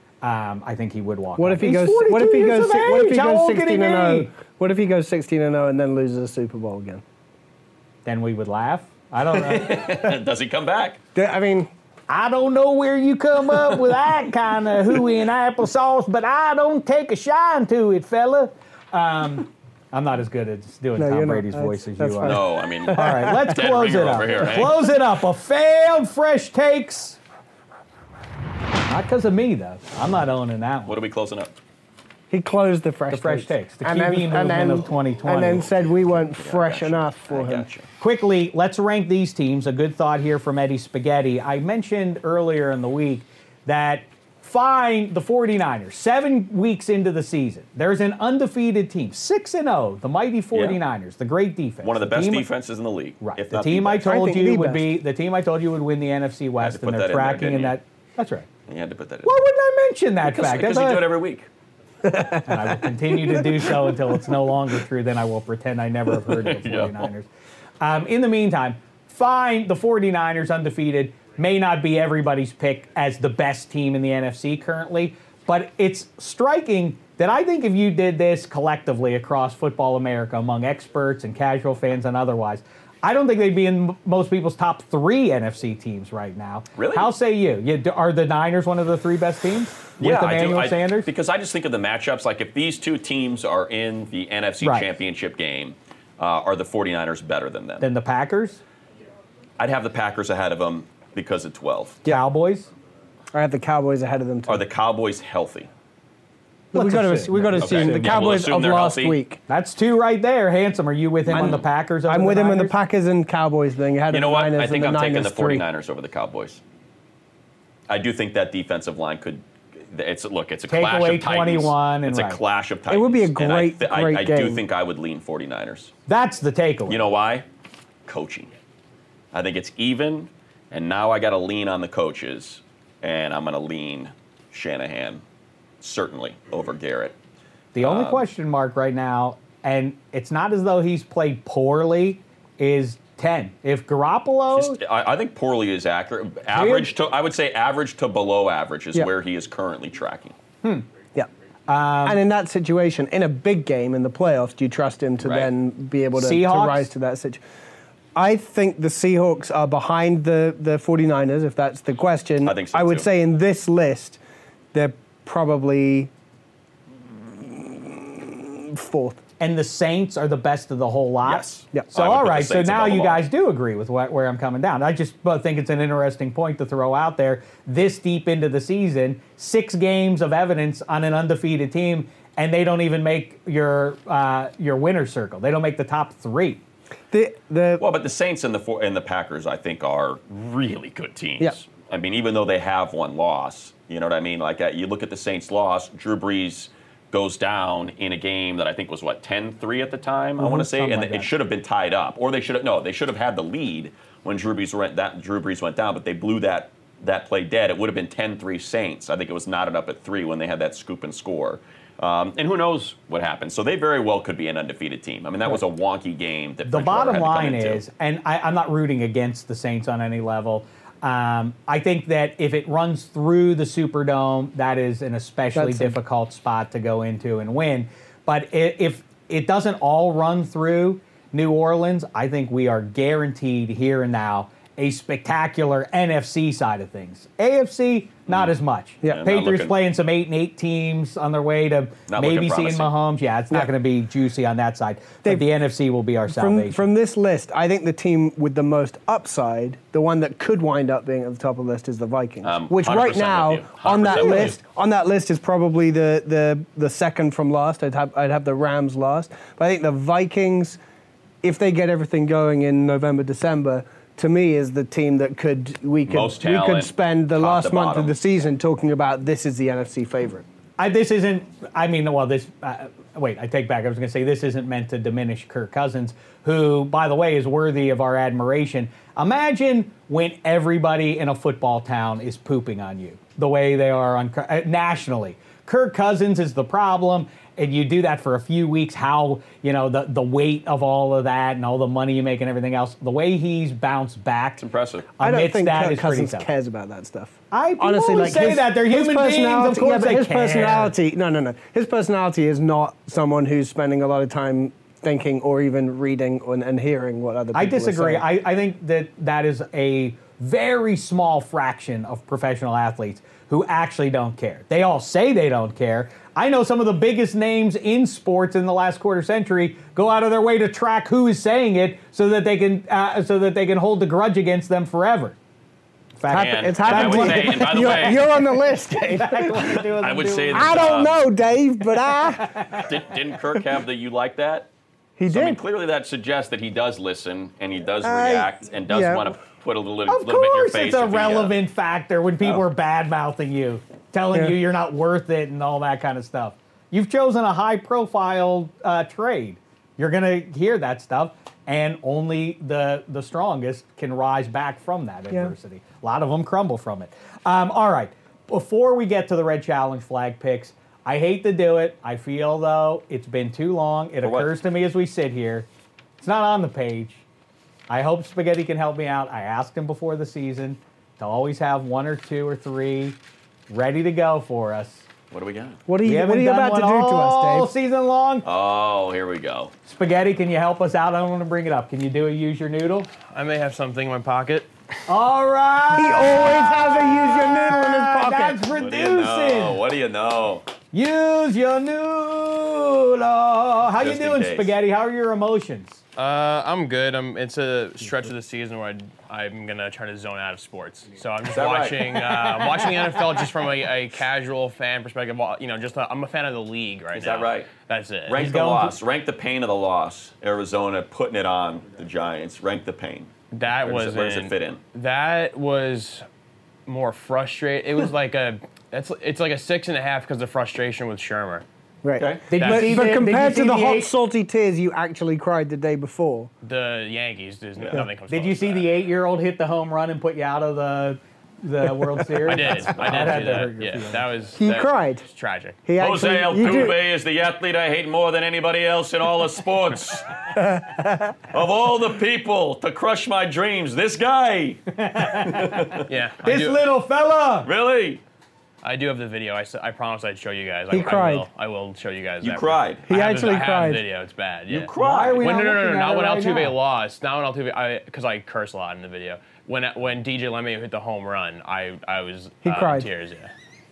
um, I think he would walk. What out. if he He's goes? What if forty-two he years goes? of si- What if he age. How goes old can sixteen he and be? zero? What if he goes sixteen and zero and then loses a Super Bowl again? Then we would laugh. I don't know. Does he come back? D- I mean, I don't know where you come up with that kind of hooey and applesauce, but I don't take a shine to it, fella. Um, I'm not as good at doing No, Tom you're not. Brady's That's- voice as that's you fine. are. No, I mean, All right, let's Dead close it ringer up. over here, eh? Close it up. A failed fresh takes. Not because of me, though. I'm not owning that one. what are we closing up? he closed the fresh The fresh takes, the and Q B then, and movement then, of twenty twenty. and then said we weren't fresh Gotcha. enough for I him. gotcha. Quickly, let's rank these teams. A good thought here from Eddie Spaghetti. I mentioned earlier in the week that fine the 49ers, seven weeks into the season, there's an undefeated team, six and oh, the mighty 49ers, the great defense. One of the best team, defenses in the league. Right. If The not team I best. I told think you the would best. be the team I told you would win the N F C West, put and they're that in there, tracking didn't in you? that. That's right. You had to put that in. Why wouldn't I mention that Because fact? because That's you a- do it every week. and I will continue to do so until it's no longer true. Then I will pretend I never have heard of the Yeah. 49ers. Um, in the meantime, fine, the 49ers undefeated may not be everybody's pick as the best team in the N F C currently, but it's striking that I think if you did this collectively across Football America among experts and casual fans and otherwise, I don't think they'd be in m- most people's top three N F C teams right now. Really? How say you? you d- are the Niners one of the three best teams with Yeah, I do. Emmanuel I- Sanders? Because I just think of the matchups. Like if these two teams are in the N F C Right. Championship game, uh, are the 49ers better than them? Then the Packers, I'd have the Packers ahead of them because of twelve. Cowboys. I have the Cowboys ahead of them too. Are the Cowboys healthy? we Let's got to assume. we got to Okay. assume the Yeah, we'll Cowboys assume of they're last healthy. week. That's two right there. Handsome, are you with him I'm- on the Packers? Over I'm the with him in the Niners? Packers and Cowboys thing. Ahead You of know the what? Niners I think and I'm the taking the Niners three. 49ers over the Cowboys. I do think that defensive line could. It's look. It's a Take clash away of titans. twenty-one and It's a right. clash of titans. It would be a And I great, th- I, great I do game. think I would lean 49ers. That's the takeaway. You know why? Coaching. I think it's even, and now I got to lean on the coaches, and I'm going to lean Shanahan, certainly, over Garrett. The only question mark right now, and it's not as though he's played poorly, is ten. If Garoppolo, Just- I, I think poorly is accurate. Average to, I would say average to below average is Yeah. where he is currently tracking. Yeah. and in that situation, in a big game in the playoffs, do you trust him to Right. then be able to, to Seahawks? rise to that situation? I think the Seahawks are behind the, the 49ers, if that's the question. I think so, I would too. say in this list, they're probably fourth. and the Saints are the best of the whole lot. Yes. Yeah. So I would all put the right, so Saints now above you them all. guys do agree with what, where I'm coming down. I just but think it's an interesting point to throw out there. This deep into the season, six games of evidence on an undefeated team, and they don't even make your uh, your winner circle. They don't make the top three. The, the, Well, but the Saints and the four, and the Packers, I think, are really good teams. Yeah. I mean, even though they have one loss, you know what I mean? Like, uh, you look at the Saints' loss, Drew Brees goes down in a game that I think was, what, ten three at the time, I want to say? something And like it that. should have been tied up. Or they should have, no, they should have had the lead when Drew Brees went, that, Drew Brees went down, but they blew that, that play dead. It would have been ten three Saints. I think it was knotted up at three when they had that scoop and score. Um, and who knows what happened. So they very well could be an undefeated team. I mean, that was a wonky game that The Bridgewater bottom had to come line into. is, and I, I'm not rooting against the Saints on any level. Um, I think that if it runs through the Superdome, that is an especially That's a- difficult spot to go into and win. But i- if it doesn't all run through New Orleans, I think we are guaranteed here and now a spectacular N F C side of things. A F C, not as much. Yeah. Yeah, not Patriots looking- playing some eight and eight teams on their way to Not maybe looking seeing promising. Mahomes. Yeah, it's not Yeah. going to be juicy on that side. Dave, But the N F C will be our from, salvation. from this list, I think the team with the most upside, the one that could wind up being at the top of the list, is the Vikings. Um, which one hundred right percent now with you. on that one hundred percent with list, you. on that list is probably the, the the second from last. I'd have I'd have the Rams last, but I think the Vikings, if they get everything going in November, December, to me is the team that could we could Most we could talent, spend the top last to month bottom. of the season talking about this is the N F C favorite. I, this isn't, I mean, well, this, uh, wait, I take back. I was going to say this isn't meant to diminish Kirk Cousins, who, by the way, is worthy of our admiration. Imagine when everybody in a football town is pooping on you the way they are on uh, nationally. Kirk Cousins is the problem, and you do that for a few weeks, how, you know, the, the weight of all of that and all the money you make and everything else, the way he's bounced back. It's impressive. I don't amidst think that Kirk is pretty Cousins tough. cares about that stuff. I people honestly always like say his, that. They're his human beings. Of personality- course yeah, but they his care. personality. No, no, no. His personality is not someone who's spending a lot of time thinking or even reading and, and hearing what other people I are disagree. saying. I, I think that that is a very small fraction of professional athletes who actually don't care. They all say they don't care. I know some of the biggest names in sports in the last quarter century go out of their way to track who is saying it so that they can uh, so that they can hold the grudge against them forever. In fact, And- it's and I happened would to say, you. and by the you're, way- you're on the list, Dave. exactly what they do with I them would doing say it. that- I don't Uh, know, Dave, but I. Did, didn't Kirk have the you like that? He So, I mean, did. clearly that suggests that he does listen and he does I- react and does yeah. want to put a little, Of little bit in your course, face. it's a if he, uh, relevant factor when people Oh. are bad mouthing you, telling Yeah. you you're not worth it and all that kind of stuff. You've chosen a high profile uh, trade. You're going to hear that stuff, and only the, the strongest can rise back from that Yeah. adversity. A lot of them crumble from it. Um, all right, before we get to the Red Challenge flag picks, I hate to do it. I feel, though, it's been too long. It For what? occurs to me as we sit here. It's not on the page. I hope Spaghetti can help me out. I asked him before the season to always have one or two or three ready to go for us. What do we got? What are We you, what haven't are you done about to do one to all us, Dave? season long. Oh, here we go. Spaghetti, can you help us out? I don't want to bring it up. Can you do a use your noodle? I may have something in my pocket. All right. He always has a use your noodle in his pocket. That's What do you know? producing. What do you know? Use your noodle. How Just you in doing, case. Spaghetti? How are your emotions? Uh, I'm good. I'm. It's a stretch of the season where I, I'm gonna try to zone out of sports. So I'm just watching, right? uh, I'm watching the N F L just from a, a casual fan perspective. You know, just i I'm a fan of the league right Is now. that right? That's it. Rank He's the going loss. to- Rank the pain of the loss. Arizona putting it on the Giants. Rank the pain. That Where does was. it- where does it fit in? That was more frustrating. It was like a. It's it's like a six and a half because of frustration with Shermer. Right. Okay. Did you But- see But the, compared did you to the see hot, eight, salty tears you actually cried the day before. The Yankees, there's nothing comes. Did close you to see that. the eight-year-old hit the home run and put you out of the the World Series? I did. I did That see had to that. hurt your Yeah, feelings. that was. He that cried. was tragic. He Jose actually, you do- Altuve is the athlete I hate more than anybody else in all of sports. Of all the people to crush my dreams, this guy. Yeah. I This do, little fella. Really? I do have the video. I, s- I promised I'd show you guys. He I, cried. I will, I will show you guys. You that. cried. He I have actually the, I have cried. the video. It's bad. Yeah. You cried. Why are we When, not no, no, no, looking no, at not it when right Altuve now? lost. Not when Altuve, I because I curse a lot in the video. When when D J LeMahieu hit the home run, I I was He uh, cried. in tears. Yeah.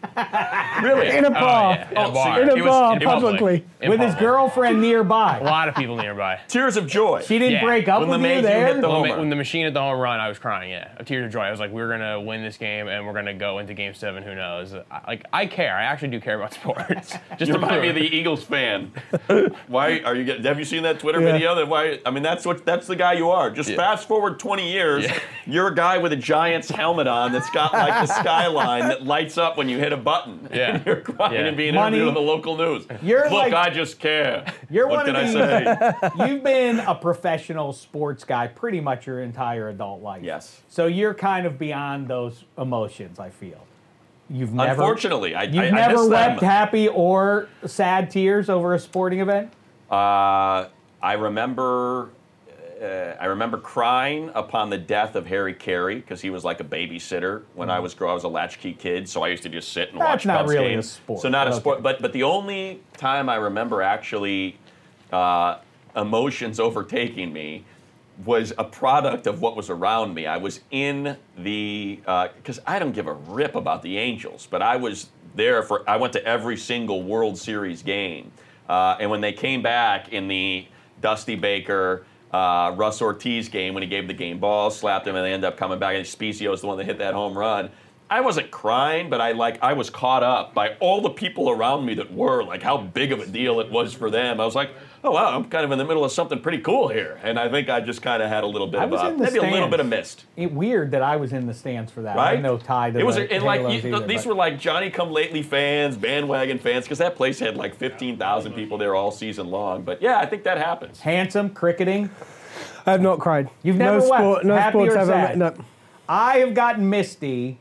Really? in a Oh, bar. yeah, in Oh, a so bar. in a It was bar, in public. publicly. In With his public. girlfriend A nearby. lot of people nearby. Tears of joy. She didn't Yeah. break up When with the you Mayhew there? hit the When, homer. when the machine hit the home run, I was crying. Yeah, of tears of joy. I was like, we're gonna win this game, and we're gonna go into Game Seven. Who knows? I, like, I care. I actually do care about sports. Just You to remind me of prove. the Eagles fan. Why are you getting? Have you seen that Twitter Yeah. video? That why? I mean, that's what that's the guy you are. Just Yeah. fast forward twenty years, Yeah. you're a guy with a Giants helmet on that's got like the skyline that lights up when you hit a button. Yeah. And you're crying Yeah. and being Money. interviewed on the local news. You're Look, like- I just care. You're what one can of I these- say? You've been a professional sports guy pretty much your entire adult life. Yes. So you're kind of beyond those emotions, I feel. You've never Unfortunately, I, You've I, I never miss wept them. happy or sad tears over a sporting event? Uh, I remember. Uh, I remember crying upon the death of Harry Carey because he was like a babysitter when I was growing. I was a latchkey kid, so I used to just sit and That's watch not Cubs really a games. sport, So not a but sport, okay. but but the only time I remember actually uh, emotions overtaking me was a product of what was around me. I was in the because I don't give a rip about the Angels, but I was there for. I went to every single World Series game, uh, and when they came back in the Dusty Baker. Uh, Russ Ortiz game when he gave the game ball, slapped him, and they end up coming back. And Spezio's the one that hit that home run. I wasn't crying, but I like I was caught up by all the people around me that were like how big of a deal it was for them. I was like, oh wow, I'm kind of in the middle of something pretty cool here, and I think I just kind of had a little bit I of was a, in the maybe a little stands. bit of mist. It, weird that I was in the stands for that. I Right? had no tie to it was the and like Halos you, either, these but- were like Johnny Come Lately fans, bandwagon fans, because that place had like fifteen thousand people there all season long. But yeah, I think that happens. handsome, cricketing. I have not cried. You've no never wept. sport, no Happy sports or ever. sad? No. I have gotten misty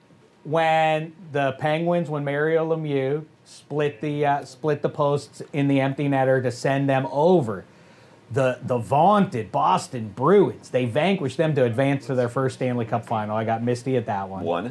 when the Penguins, when Mario Lemieux split the uh, split the posts in the empty netter to send them over. The the vaunted Boston Bruins. They vanquished them to advance to their first Stanley Cup final. I got misty at that one. One.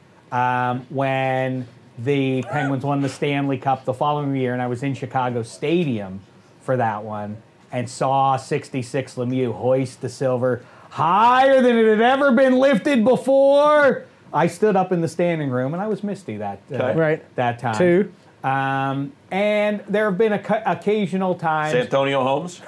Um, when the Penguins won the Stanley Cup the following year, and I was in Chicago Stadium for that one, and saw sixty-six Lemieux hoist the silver higher than it had ever been lifted before. I stood up in the standing room, and I was misty that uh, Okay. Right. that time. Two. Um, and there have been a, occasional times. Santonio Holmes.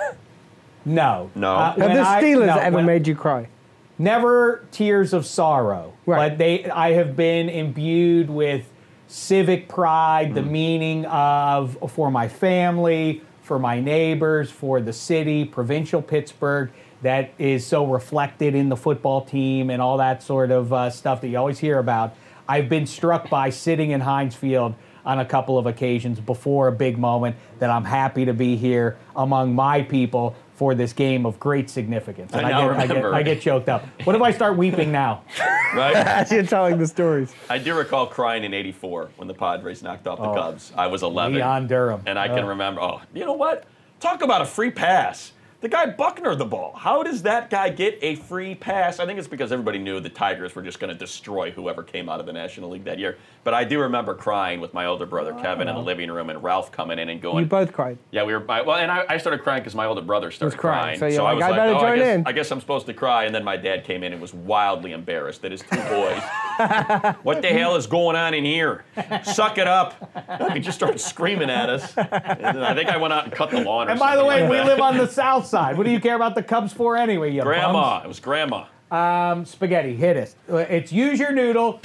No. No. Uh, Have when the I- Steelers no, ever when- made you cry? Never tears of sorrow, Right. but they. I have been imbued with civic pride, the meaning of for my family, for my neighbors, for the city, provincial Pittsburgh, that is so reflected in the football team and all that sort of uh, stuff that you always hear about. I've been struck by sitting in Heinz Field on a couple of occasions before a big moment that I'm happy to be here among my people for this game of great significance. And I now get, I, get, remember. I get choked up. What if I start weeping now? Right. As you're telling the stories. I do recall crying in eighty-four when the Padres knocked off the Oh. Cubs. I was eleven. Leon Durham. And I can Oh. remember, oh, you know what? Talk about a free pass. The guy Buckner the ball. How does that guy get a free pass? I think it's because everybody knew the Tigers were just going to destroy whoever came out of the National League that year. But I do remember crying with my older brother Kevin in the living room and Ralph coming in and going. You both cried. Yeah, we were. I- Well, and I, I started crying because my older brother started crying, crying. so you're I like, was "I like, better oh, join I guess, in." I guess I'm supposed to cry. And then my dad came in and was wildly embarrassed that his two boys. What the hell is going on in here? Suck it up! He just started screaming at us. And then I think I went out and cut the lawn. Or And by the something way, like we that. live on the south side. What do you care about the Cubs for anyway, you Grandma. bums? It was grandma. Um, spaghetti, hit us. It's use your noodle.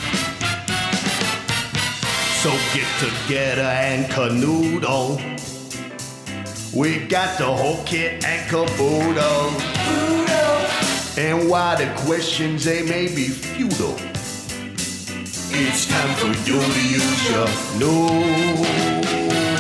So get together and canoodle. We got the whole kit and caboodle. And while the questions they may be futile, it's time for you to use your noodle.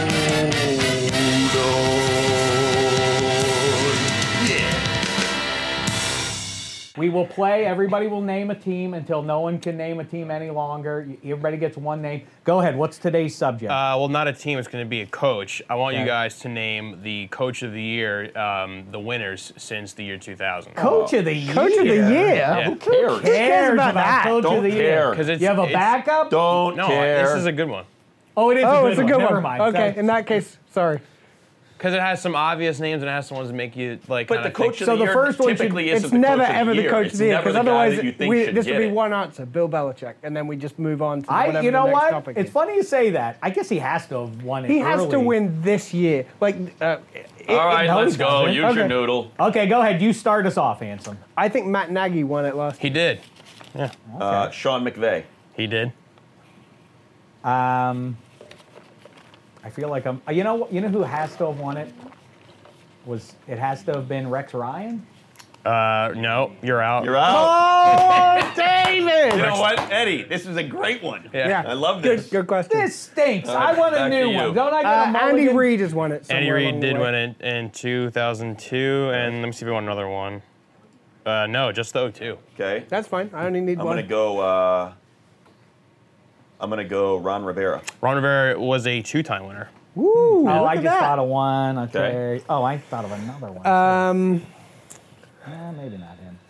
We will play. Everybody will name a team until no one can name a team any longer. Everybody gets one name. Go ahead. What's today's subject? Uh, well, not a team. It's going to be a coach. I want Okay. you guys to name the coach of the year, um, the winners since the year two thousand. Coach of the year. Coach of the year? Yeah. Who cares? Who cares about about, that? Coach Don't of the care. year? 'Cause it's- you have a it's- backup? Don't No, care. this is a good one. Oh, it is Oh, a good it's a one. good Never one. mind. Okay, So- in that case, sorry. Because it has some obvious names and it has some ones that make you like. But kinda the coach think, of So the the year first one should- typically isn't It's the never coach of ever the the year. coach It's of the year, never because the guy otherwise that you think we, should this would get be it. one answer, Bill Belichick, and then we just move on to I, whatever you know the next what? topic It's is. funny you say that. I guess he has to have won it He has to early. win this year. Like, uh, it- All right, no, let's he go. doesn't. Use Okay. your noodle. Okay, go ahead. You start us off, Handsome. I think Matt Nagy won it last. he did. Uh, Sean McVay. He did. Um, I feel like I'm. You know, you know who has to have won it? Was it has to have been Rex Ryan? Uh, no, you're out. You're out. Oh, David! You know what, Eddie? This is a great one. Yeah. I love Good, this. good question. This stinks. All I right, want a back to new you. one. Don't I get Uh, a Andy mulligan? Reid has won it. Andy somewhere Reid along the did way. win it in two thousand two, and let me see if I want another one. Uh, no, just the oh two. Okay. That's fine. I only need I'm one. gonna go. Uh, I'm gonna go Ron Rivera. Ron Rivera was a two-time winner. Woo! Oh, look I at just that. thought of one. Okay. Okay. Oh, I thought of another one. Um, Eh, maybe not him.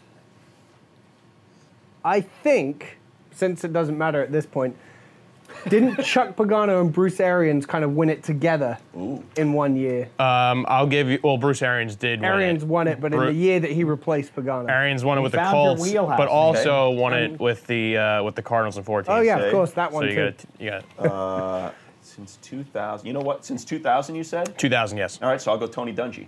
I think, since it doesn't matter at this point, didn't Chuck Pagano and Bruce Arians kind of win it together Ooh. in one year? Um, I'll give you. Well, Bruce Arians did. Arians win it. won it, but in Bru- the year that he replaced Pagano. Arians won it You with the found your Colts, wheelhouse, but also okay. won it with the uh, with the Cardinals in fourteen. Oh, yeah, Okay. of course, that So one you too. got you got Uh, since two thousand. You know what? Since two thousand, you said. two thousand. Yes. All right, so I'll go Tony Dungy.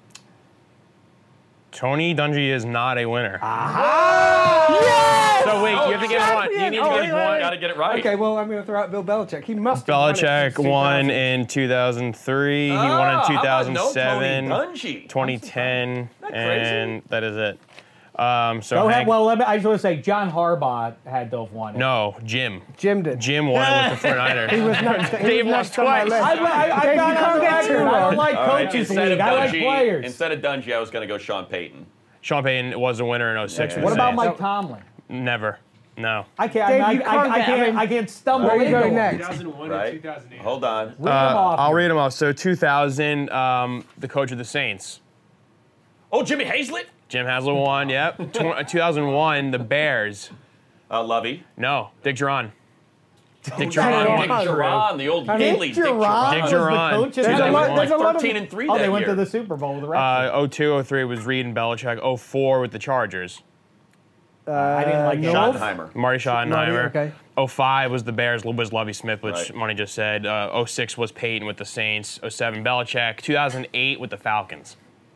Tony Dungy is not a winner. Yes! So wait, you have to get one. You need to Oh, get wait, wait, one. wait. Got to get it right. Okay, well, I'm going to throw out Bill Belichick. He must have won it Belichick since won two thousand. in two thousand three. He Ah, won in how two about thousand no seven, Tony Dungy? twenty ten, that crazy? and that is it. Um, so Go ahead. Hank- Well, let me, I just want to say John Harbaugh had to have won it. no, Jim. Jim did. Jim won it with the 49ers. He was next, he Dave was lost next on my twice. list. I, I, I, Dave, got you can't on get record. too I wrong. don't like All right, coaches instead league. of I like Dungy- players. Instead of Dungy, I was going to go Sean Payton. Sean Payton was a winner in oh six. Yeah. with What the about Saints. Mike Tomlin? Never. No. I can't. Dave, I, you I, can't I, I get- can't. I mean- I can't stumble Where are you into going one. next? two thousand one Right. and two thousand eight. Hold on. Read them Uh, off. I'll read them off. So two thousand, um, the coach of the Saints. Oh, Jimmy Hazlett? Jim Haslett won, yep. Tw- two thousand one, the Bears. Uh, Lovey. No, Dick Duran. Dick Oh, Duran Dick won. Duran, the old mean, Haley. Dick Duran Dick was Duran. the coach of There's the a There's lot- a there's a lot of- thirteen and three Oh, that they went year. to the Super Bowl with the rest. Uh, oh two, oh three was Reed and Belichick. oh four with the Chargers. I didn't like no. it. Schottenheimer. Marty Schottenheimer. okay. oh five was the Bears, was Lovie Smith, which Right. Monty just said. Uh, oh six was Peyton with the Saints. oh seven, Belichick. two thousand eight with the Falcons.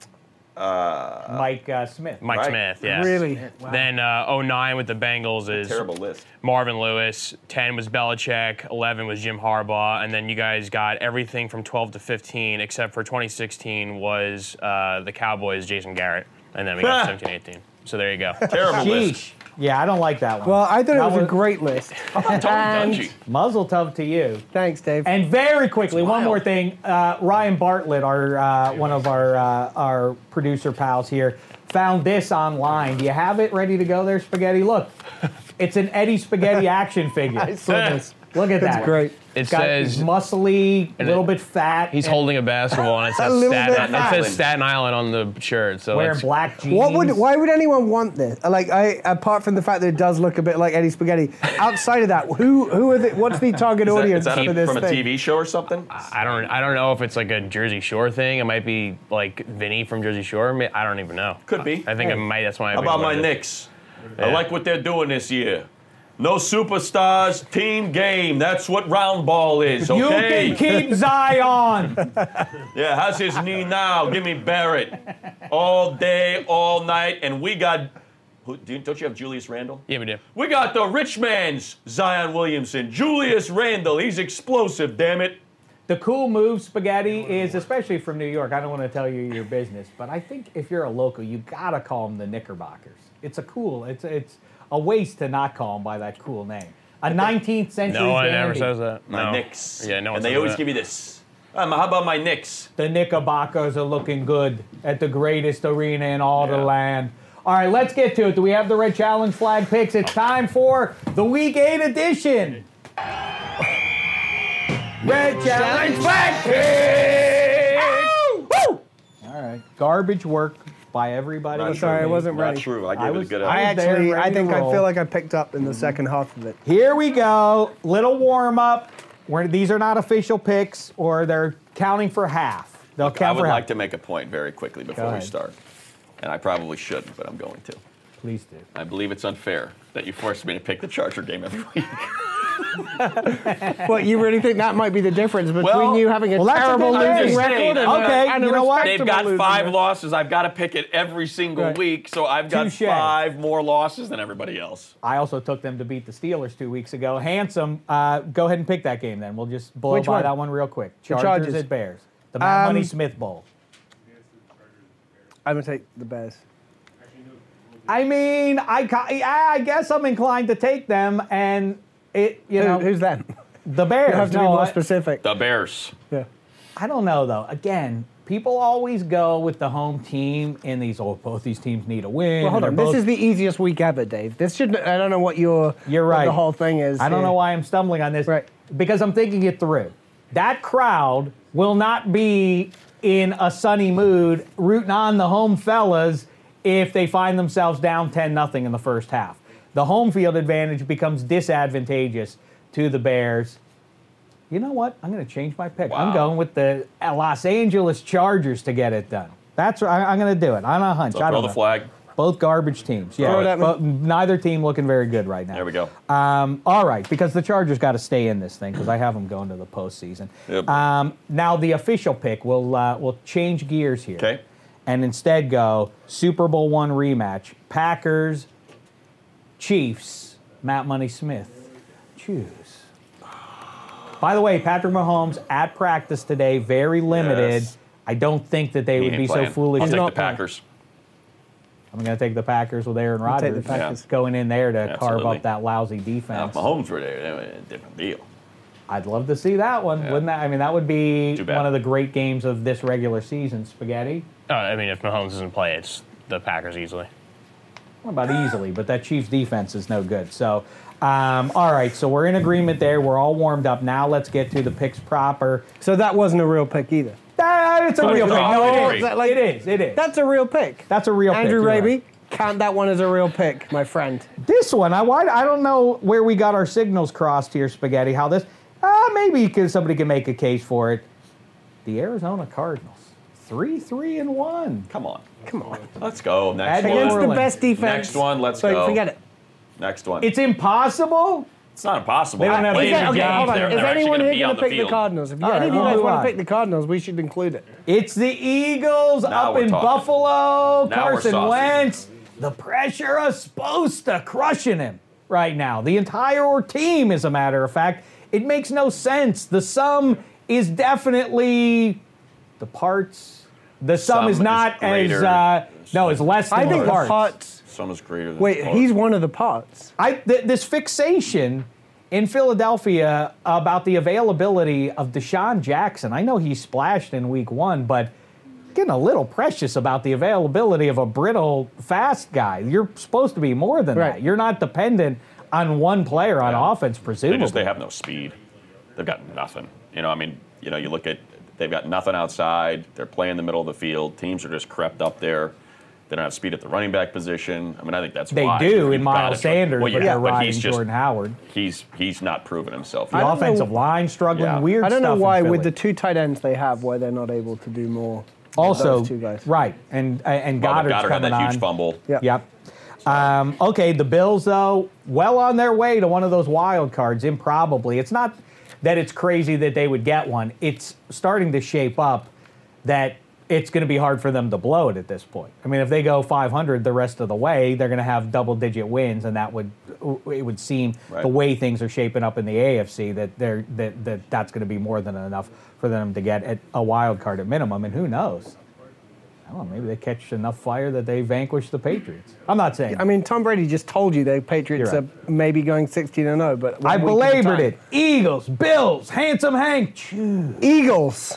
Mike uh, Smith. Mike Right. Smith, yeah. Really? Then uh, oh nine with the Bengals is Terrible list. Marvin Lewis. ten was Belichick. eleven was Jim Harbaugh. And then you guys got everything from twelve to fifteen, except for twenty sixteen was uh, the Cowboys, Jason Garrett. And then we got seventeen eighteen. So there you go. Terrible list. Sheesh. Yeah, I don't like that one. Well, I thought it That was a great list. Tony Dungy. muzzle tough to you. Thanks, Dave. And very quickly, one wild. more thing. Uh, Ryan Bartlett, our uh, one of our uh, our producer pals here, found this online. Do you have it ready to go there, Spaghetti? Look, it's an Eddie Spaghetti action figure. I saw this. Look at That's that. great. It It's got says muscly, a and little it- bit fat. he's and holding a basketball and it says, little Staten, bit it fat. says Staten Island on the shirt. So wearing that's, black jeans. What would? Why would anyone want this? Like, I apart from the fact that it does look a bit like Eddie Spaghetti. Outside of that, who who are the? What's the target Is that, audience is that for a, this from a thing? T V show or something? I don't I don't know if it's like a Jersey Shore thing. It might be like Vinny from Jersey Shore. Ma- I don't even know. Could be. I think it might. That's why. How about my Knicks? I Yeah. like what they're doing this year. No superstars, team game. That's what round ball is, okay? You can keep Zion. Yeah, how's his knee now? Give me Barrett. All day, all night, and we got... Who, do you, don't you have Julius Randle? Yeah, we do. We got the rich man's Zion Williamson. Julius Randle. He's explosive, damn it. The cool move, Spaghetti, is, especially from New York, I don't want to tell you your business, but I think if you're a local, you got to call them the Knickerbockers. It's a cool, it's it's a waste to not call them by that cool name. A nineteenth century No one dandy. ever says that. My no. Knicks. Yeah, no one And they says always that. give you this. Um, how about my Knicks? The Knickerbockers are looking good at the greatest arena in all the Yeah. land. All right, let's get to it. Do we have the Red Challenge flag picks? It's time for the Week eight edition. Red Challenge flag picks! Woo! All right, garbage work by everybody. Not sorry, true. I wasn't Not ready. true. I gave I it was- a good I was there, actually, I ready to think I roll. feel like I picked up in the second half of it. Here we go. Little warm up. Where these are not official picks, or they're counting for half. They'll I count would for half. like to make a point very quickly before we ahead. start. And I probably shouldn't, but I'm going to. Please do. I believe it's unfair that you force me to pick the Charger game every week. What, you really think that might be the difference between Well- you having a Well, that's a terrible good losing thing. record and Okay, a, and a you know what? They've respectable got losing five record? losses. I've got to pick it every single Right. week, so I've got Touche. five more losses than everybody else. I also took them to beat the Steelers two weeks ago. Handsome, uh, go ahead and pick that game then. We'll just blow Which by one? that one real quick. The Chargers, Chargers. at Bears. The Matt Um, Money Smith Bowl. I'm going to take the Bears. I mean, I, ca- I guess I'm inclined to take them, and it, you Who- know, who's them? the Bears. You have to be No, more I- specific. The Bears. Yeah. I don't know though. Again, people always go with the home team in these. Oh, both these teams need a win. Well, hold They're on. both- This is the easiest week ever, Dave. This should. I don't know what your. You're what right. the whole thing is. I don't here. know why I'm stumbling on this. Right. Because I'm thinking it through. That crowd will not be in a sunny mood rooting on the home fellas if they find themselves down ten nothing in the first half. The home field advantage becomes disadvantageous to the Bears. You know what? I'm going to change my pick. I'm Wow. going with the Los Angeles Chargers to get it done. That's I, I'm going to do it on a hunch. So I throw don't the know. flag. Both garbage teams. Yeah, Throw it at me. but neither team looking very good right now. There we go. Um, all right, because the Chargers got to stay in this thing because I have them going to the postseason. Yep. Um, now the official pick, we'll uh, we'll change gears here, Okay. and instead go Super Bowl one rematch: Packers, Chiefs. Matt Money Smith, choose. By the way, Patrick Mahomes at practice today, very limited. Yes. I don't think that they He would ain't be playing. so foolish. I'll He's take not the playing. Packers. I'm going to take the Packers with Aaron I'll take Rodgers the Packers. going in there to carve Absolutely. up that lousy Now, defense. if Mahomes were there, it would be a different deal. I'd love to see that one, Yeah. wouldn't that? I mean, that would be Too bad. one of the great games of this regular season. Spaghetti. Uh, I mean, if Mahomes doesn't play, it's the Packers easily. What about easily? But that Chiefs defense is no good. So, um, all right. So we're in agreement there. We're all warmed up. Now let's get to the picks proper. So that wasn't a real pick either. Ah, it's a Oh, real it's pick. a No, real it pick. is. That, like- it is. It is. That's a real pick. That's a real Andrew pick. You're Raby, right. count that one as a real pick, my friend. This one, I why I don't know where we got our signals crossed here, Spaghetti. How this? Uh, maybe because somebody can make a case for it. The Arizona Cardinals, three, three, and one. Come on. Come on. Let's go. Next At one. Against the Orleans. best defense. Next one, let's so go. Forget it. Next one. It's impossible. It's not impossible. They don't They're have playing Is that- the okay, games. hold on. They're, Is they're actually anyone going to here be on going to the pick the field. Cardinals? If you, All any right, of you we'll guys move want on. to pick the Cardinals, we should include it. It's the Eagles Now up we're in talking. Buffalo. Now we're Carson saucy. Wentz. The pressure of Sposta crushing him right now. The entire team, as a matter of fact. It makes no sense. The sum is definitely the parts. The sum, Sum is not is as greater. uh, no, it's less than I think the the parts. parts. Some is greater than Wait, the he's one of the parts. I th- this fixation in Philadelphia about the availability of Deshaun Jackson. I know he splashed in week one, but getting a little precious about the availability of a brittle, fast guy. You're supposed to be more than Right. that. You're not dependent on one player on Yeah. offense, They presumably. just they have no speed. They've got nothing. You know, I mean, you know, you look at they've got nothing outside. They're playing the middle of the field. Teams are just crept up there. They don't have speed at the running back position. I mean, I think that's They why do You've in gotta Miles try- Sanders, well, but yeah, they're but riding he's just Jordan Howard. he's he's not proven himself. The yet. don't offensive know- line struggling, Yeah. weird I don't know stuff in why, with Philly. the two tight ends they have, why they're not able to do more. with Also, those two guys. right, and and Well, but Goddard's Goddard had coming that huge on. fumble. Yeah. Yep. Um, okay, the Bills, though, well on their way to one of those wild cards, improbably. It's not that it's crazy that they would get one. It's starting to shape up that it's going to be hard for them to blow it at this point. I mean, if they go five hundred the rest of the way, they're going to have double-digit wins, and that would it would seem Right. the way things are shaping up in the A F C that they're that, that that's going to be more than enough for them to get at a wild card at minimum. And who knows? I don't know. Maybe they catch enough fire that they vanquish the Patriots. I'm not saying. I mean, Tom Brady just told you the Patriots You're are right. maybe going sixteen and oh, but I one week at a belabored time. it. Eagles, Bills, Handsome Hank. Choo. Eagles.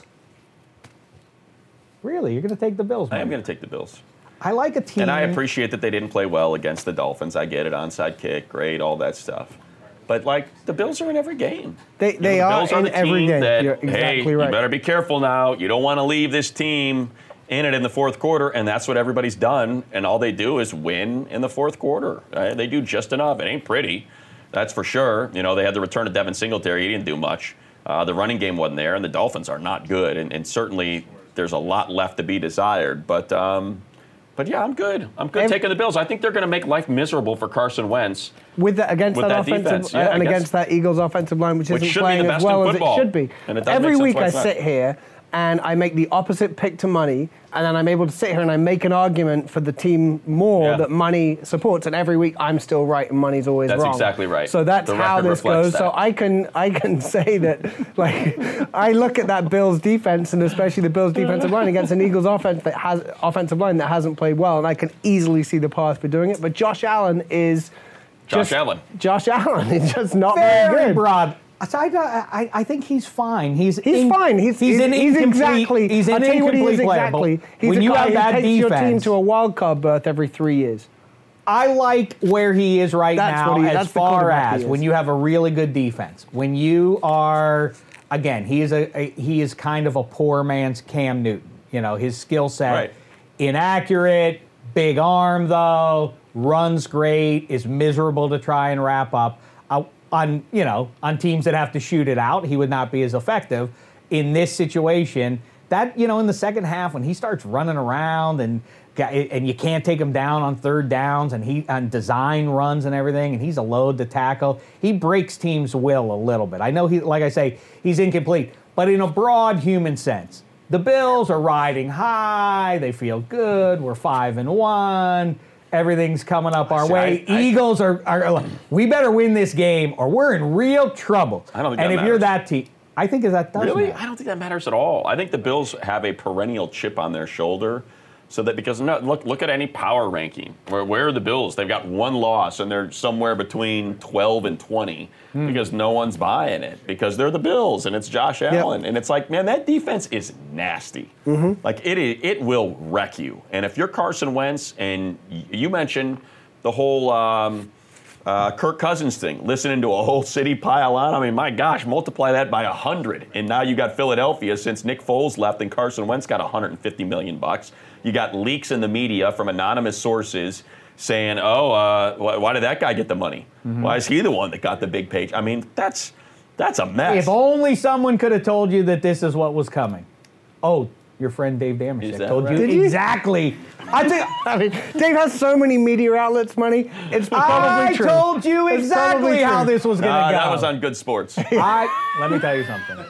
Really, you're going to take the Bills? I am man. going to take the Bills. I like a team. And I appreciate that they didn't play well against the Dolphins. I get it, onside kick, great, all that stuff. But, like, the Bills are in every game. They- You know, they the are Bills are in the every team game. that, You're exactly hey, right. you better be careful now. You don't want to leave this team in it in the fourth quarter, and that's what everybody's done. And all they do is win in the fourth quarter. Right? They do just enough. It ain't pretty, that's for sure. You know, they had the return of Devin Singletary. He didn't do much. Uh, the running game wasn't there, and the Dolphins are not good. And, and certainly there's a lot left to be desired. But, um, but yeah, I'm good. I'm good Ev- taking the Bills. I think they're going to make life miserable for Carson Wentz. With that, against With that, that offensive defense, yeah, uh, I and guess. against that Eagles offensive line, which, Which isn't should be playing the as best well in as it football. should be. And it doesn't Every make sense week why I it's not. sit here and I make the opposite pick to money, and then I'm able to sit here and I make an argument for the team more Yeah. that money supports, and every week I'm still right and money's always That's wrong. exactly right. So that's The how record this reflects goes. So that. I can I can say that, like, I look at that Bills defense, and especially the Bills defensive line against an Eagles offense that has offensive line that hasn't played well, and I can easily see the path for doing it. But Josh Allen is Josh just- Allen. Josh Allen is just not very very good. broad. So I, I, I think he's fine. He's He's in- fine. He's, he's, an he's incomplete. exactly. He's an I'll tell you what he incomplete is player. exactly. But He's when a you guy have who that takes your team defense, to a wild card berth every three years. I like where he is right That's now what he- as that's the far quarterback he as is. when you have a really good defense. When you are, again, he is a, a he is kind of a poor man's Cam Newton. You know, his skill set Right. inaccurate, big arm though, runs great, is miserable to try and wrap up. Uh, on you know on teams that have to shoot it out, he would not be as effective. In this situation, that you know in the second half when he starts running around and and you can't take him down on third downs and he on design runs and everything, and he's a load to tackle. He breaks teams' will a little bit. I know he, like I say, he's incomplete, but in a broad human sense, the Bills are riding high. They feel good. We're five and one. Everything's coming up our See, way. I- I- Eagles are, are. We better win this game, or we're in real trouble. I don't think and that if you're matters. that team, I think that does Really? matter. I don't think that matters at all. I think the Bills have a perennial chip on their shoulder. So that because no, look look at any power ranking. Where where are the Bills? They've got one loss and they're somewhere between twelve and twenty Hmm. because no one's buying it because they're the Bills and it's Josh Allen and it's like, man, that defense is nasty. Mm-hmm. Like it i- it will wreck you. And if you're Carson Wentz and y- you mentioned the whole um, uh, Kirk Cousins thing, listening to a whole city pile on. I mean, my gosh, multiply that by a hundred, and now you got Philadelphia since Nick Foles left and Carson Wentz got one hundred fifty million bucks. You got leaks in the media from anonymous sources saying, "Oh, uh, why, why did that guy get the money? Mm-hmm. Why is he the one that got the big page?" I mean, that's that's a mess. If only someone could have told you that this is what was coming. Oh, your friend Dave Is Damashek that told right? you Did he? exactly. I think I mean, Dave has so many media outlets, money. It's probably I true. told you It's exactly probably how true. this was going to Uh, go. that was on Good Sports. I, let me tell you something.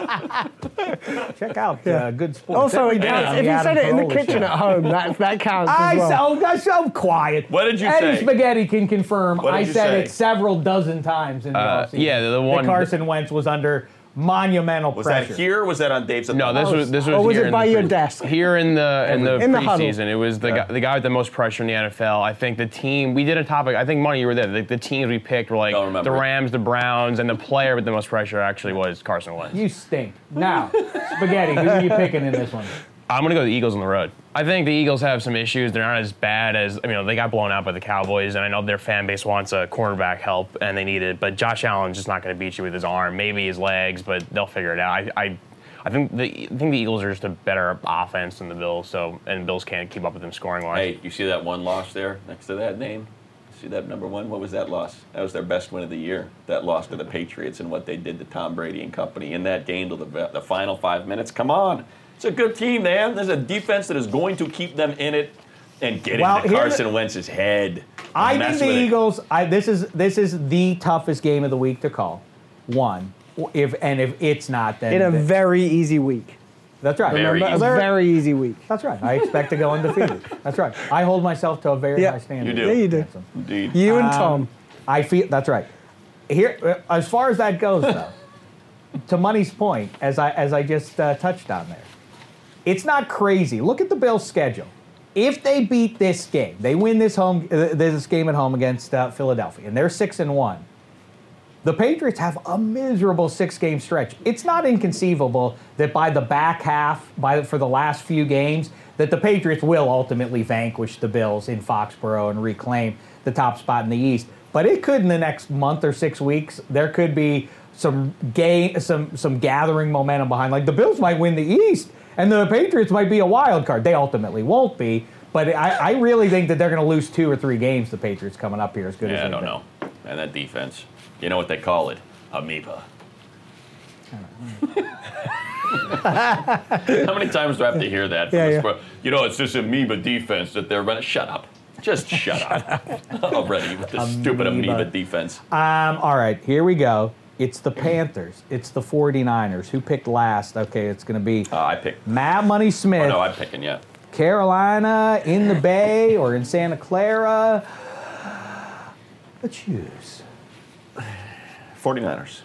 Check out uh, Good Sports. Also, Every it day counts. on if the you said Adam it in the Carolla kitchen Show. at home, that, that counts I as well. said, oh, that's so quiet. What did you Eddie say? Spaghetti can confirm. What did I you said say? it several dozen times in the Uh, offseason. yeah, the one- that Carson Wentz was under monumental Was pressure. that here or was that on Dave's? No, this was this was Or was here it in by the your pre- desk? Here in the in the In the huddle. preseason, it was the Yeah. guy, the guy with the most pressure in the N F L. I think the team we did a topic. I think Money, you were there. The, the teams we picked were like Don't remember the it. Rams, the Browns, and the player with the most pressure actually was Carson Wentz. You stink. Now, Spaghetti, who are you picking in this one? I'm gonna go to the Eagles on the road. I think the Eagles have some issues. They're not as bad as I mean. They got blown out by the Cowboys, and I know their fan base wants a cornerback help, and they need it. But Josh Allen's just not going to beat you with his arm, maybe his legs, but they'll figure it out. I, I, I think the I think the Eagles are just a better offense than the Bills. So and Bills can't keep up with them scoring wise. Hey, you see that one loss there next to that name? See that number one? What was that loss? That was their best win of the year. That loss to the Patriots and what they did to Tom Brady and company in that game to the, the final five minutes. Come on. It's a good team, man. There's a defense that is going to keep them in it and get Well, into here's Carson Wentz's head. I Mess think the with it. Eagles. I, this is this is the toughest game of the week to call. One, if and if it's not, then In a then- very easy week. that's right. Very Remember, a easy. very easy week. That's right. I expect to go undefeated. That's right. I hold myself to a very Yeah. high standard. You do. Yeah, you do. Hanson. Indeed. You and Um, Tom. I feel that's right. Here, uh, as far as that goes, though, to Money's point, as I as I just uh, touched on there, it's not crazy. Look at the Bills' schedule. If they beat this game, they win this home uh, this game at home against uh, Philadelphia, and they're six and one. The Patriots have a miserable six-game stretch. It's not inconceivable that by the back half, by for the last few games, that the Patriots will ultimately vanquish the Bills in Foxborough and reclaim the top spot in the East. But it could, in the next month or six weeks, there could be some game, some some gathering momentum behind. Like the Bills might win the East, and the Patriots might be a wild card. They ultimately won't be. But I, I really think that they're going to lose two or three games. The Patriots coming up here as good as Yeah, they I don't know. And that defense. You know what they call it? Amoeba. How many times do I have to hear that? From Yeah, the yeah. sport? You know, it's this amoeba defense that they're running. Shut up. Just shut up. Already with this stupid Amoeba. amoeba defense. Um, all right, here we go. It's the Panthers. It's the 49ers. Who picked last? Okay, it's going to be Uh, I picked. Matt Money Smith. Oh, no, I'm picking, yeah. Carolina, in the Bay, or in Santa Clara. Let's choose. 49ers.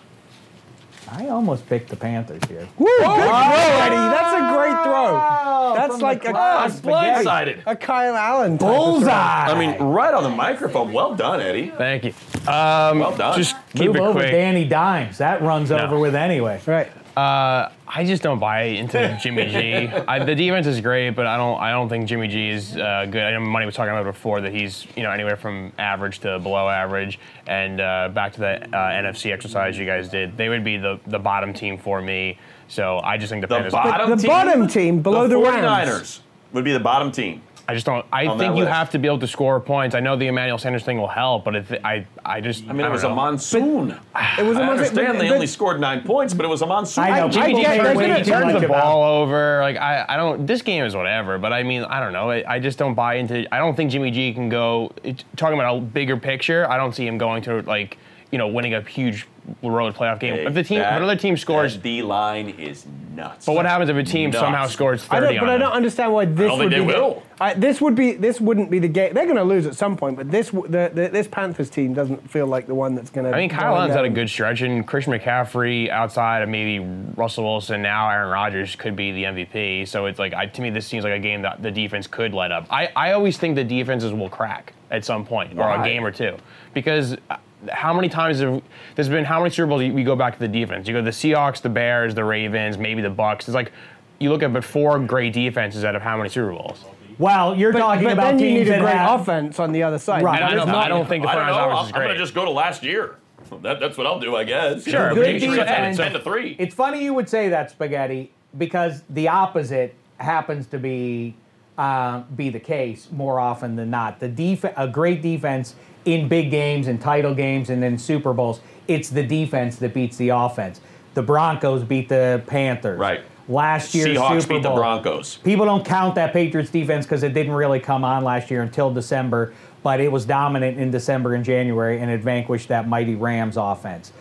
I almost picked the Panthers here. Woo, good throw, Eddie. That's a great throw. That's from like the a, clouds, a, spaghetti. Blindsided. a Kyle Allen type of Bullseye. throw. I mean, right on the microphone. Well done, Eddie. Thank you. Um, Well done. Just keep Move it over quick. Danny Dimes. That runs over with anyway. Right. Uh, I just don't buy into Jimmy G. I, the defense is great, but I don't. I don't think Jimmy G is uh, good. I know Money was talking about it before that he's you know anywhere from average to below average. And uh, back to the uh, N F C exercise you guys did, they would be the, the bottom team for me. So I just think the, The Panthers. bottom The team? bottom team below the, Rams. 49ers would be the bottom team. I just don't. I On think that you list. have to be able to score points. I know the Emmanuel Sanders thing will help, but it, I I just. I mean, it don't was know. a monsoon. It was a I monsoon, understand but- they but- only scored nine points, but it was a monsoon. I know. Jimmy People G care turns, way the, too turns much the about- ball over. Like I, I don't. This game is whatever. But I mean, I don't know. I, I just don't buy into. I don't think Jimmy G can go. It, talking about a bigger picture, I don't see him going to like you know winning a huge road playoff game. Hey, if the team, that- if another team scores. that D line is nuts. But what happens if a team Nuts. somehow scores I thirty don't, but on I don't them? understand why this don't would think be. they the- will. I, this would be. This wouldn't be the game. They're going to lose at some point, but this w- the, the, this Panthers team doesn't feel like the one that's going to. I mean, Kyle Allen's had a good stretch, and Christian McCaffrey, outside of maybe Russell Wilson, now Aaron Rodgers could be the M V P. So it's like, I, to me, this seems like a game that the defense could let up. I, I always think the defenses will crack at some point, or a Why? game or two, because how many times have there's been how many Super Bowls we go back to the defense? You go the Seahawks, the Bears, the Ravens, maybe the Bucks. It's like you look at but four great defenses out of how many Super Bowls? Well, you're But, talking but about then you teams need a that great have, offense on the other side. Right. And I There's don't, not- I don't think the I don't know. 49ers I'm, offense I'm is going to great. just go to last year. That, that's what I'll do, I guess. You Sure, know, but the you Patriots should- had and- ten to three. It's funny you would say that, Spaghetti, because the opposite happens to be uh, be the case more often than not. The def- a great defense in big games and title games and then Super Bowls, it's the defense that beats the offense. The Broncos beat the Panthers. Right. Last year's Seahawks Super beat the Bowl. Broncos. People don't count that Patriots defense because it didn't really come on last year until December, but it was dominant in December and January, and it vanquished that mighty Rams offense.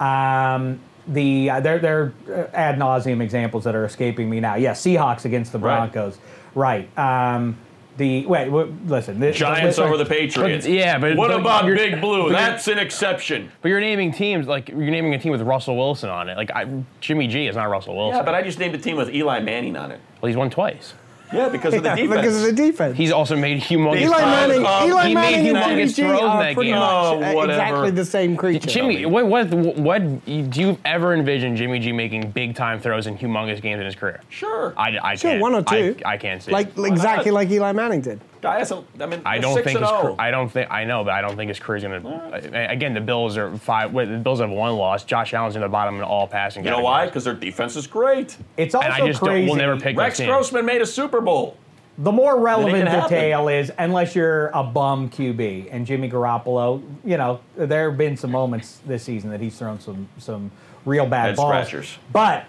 Um, the uh, they're, they're ad nauseum examples that are escaping me now. Yeah, Seahawks against the Right. Broncos. Right. Um, the wait, w- listen. This, Giants listen, over the Patriots. But- yeah, but- what but about you're- Big Blue? but you're- That's an exception. But you're naming teams like you're naming a team with Russell Wilson on it. Like I, Jimmy G is not Russell Wilson. Yeah, but I just named a team with Eli Manning on it. Well, he's won twice. Yeah, because of the Yeah, defense. because of the defense. He's also made humongous. Eli Eli Manning, Um, Eli he made Manning and humongous Jimmy G throws in are that pretty game. much Oh, uh, whatever. exactly the same creature. Jimmy, what, what, what, do you ever envision Jimmy G making big time throws in humongous games in his career? Sure. I, I Sure, can't. one or two. I, I can't see. like it. exactly like Eli Manning did. Guy hasn't. I mean, I they're don't six think and his. oh. Career, I don't think. I know, but I don't think his career's gonna. Again, the Bills are five. Wait, the Bills have one loss. Josh Allen's in the bottom in all passing. You know why? Because their defense is great. It's also And I just don't. crazy. We'll never pick Rex those teams. Grossman made a Super Bowl. The more relevant It can happen. detail is, unless you're a bum Q B, and Jimmy Garoppolo, you know, there have been some moments this season that he's thrown some some real bad Head balls. scratchers. But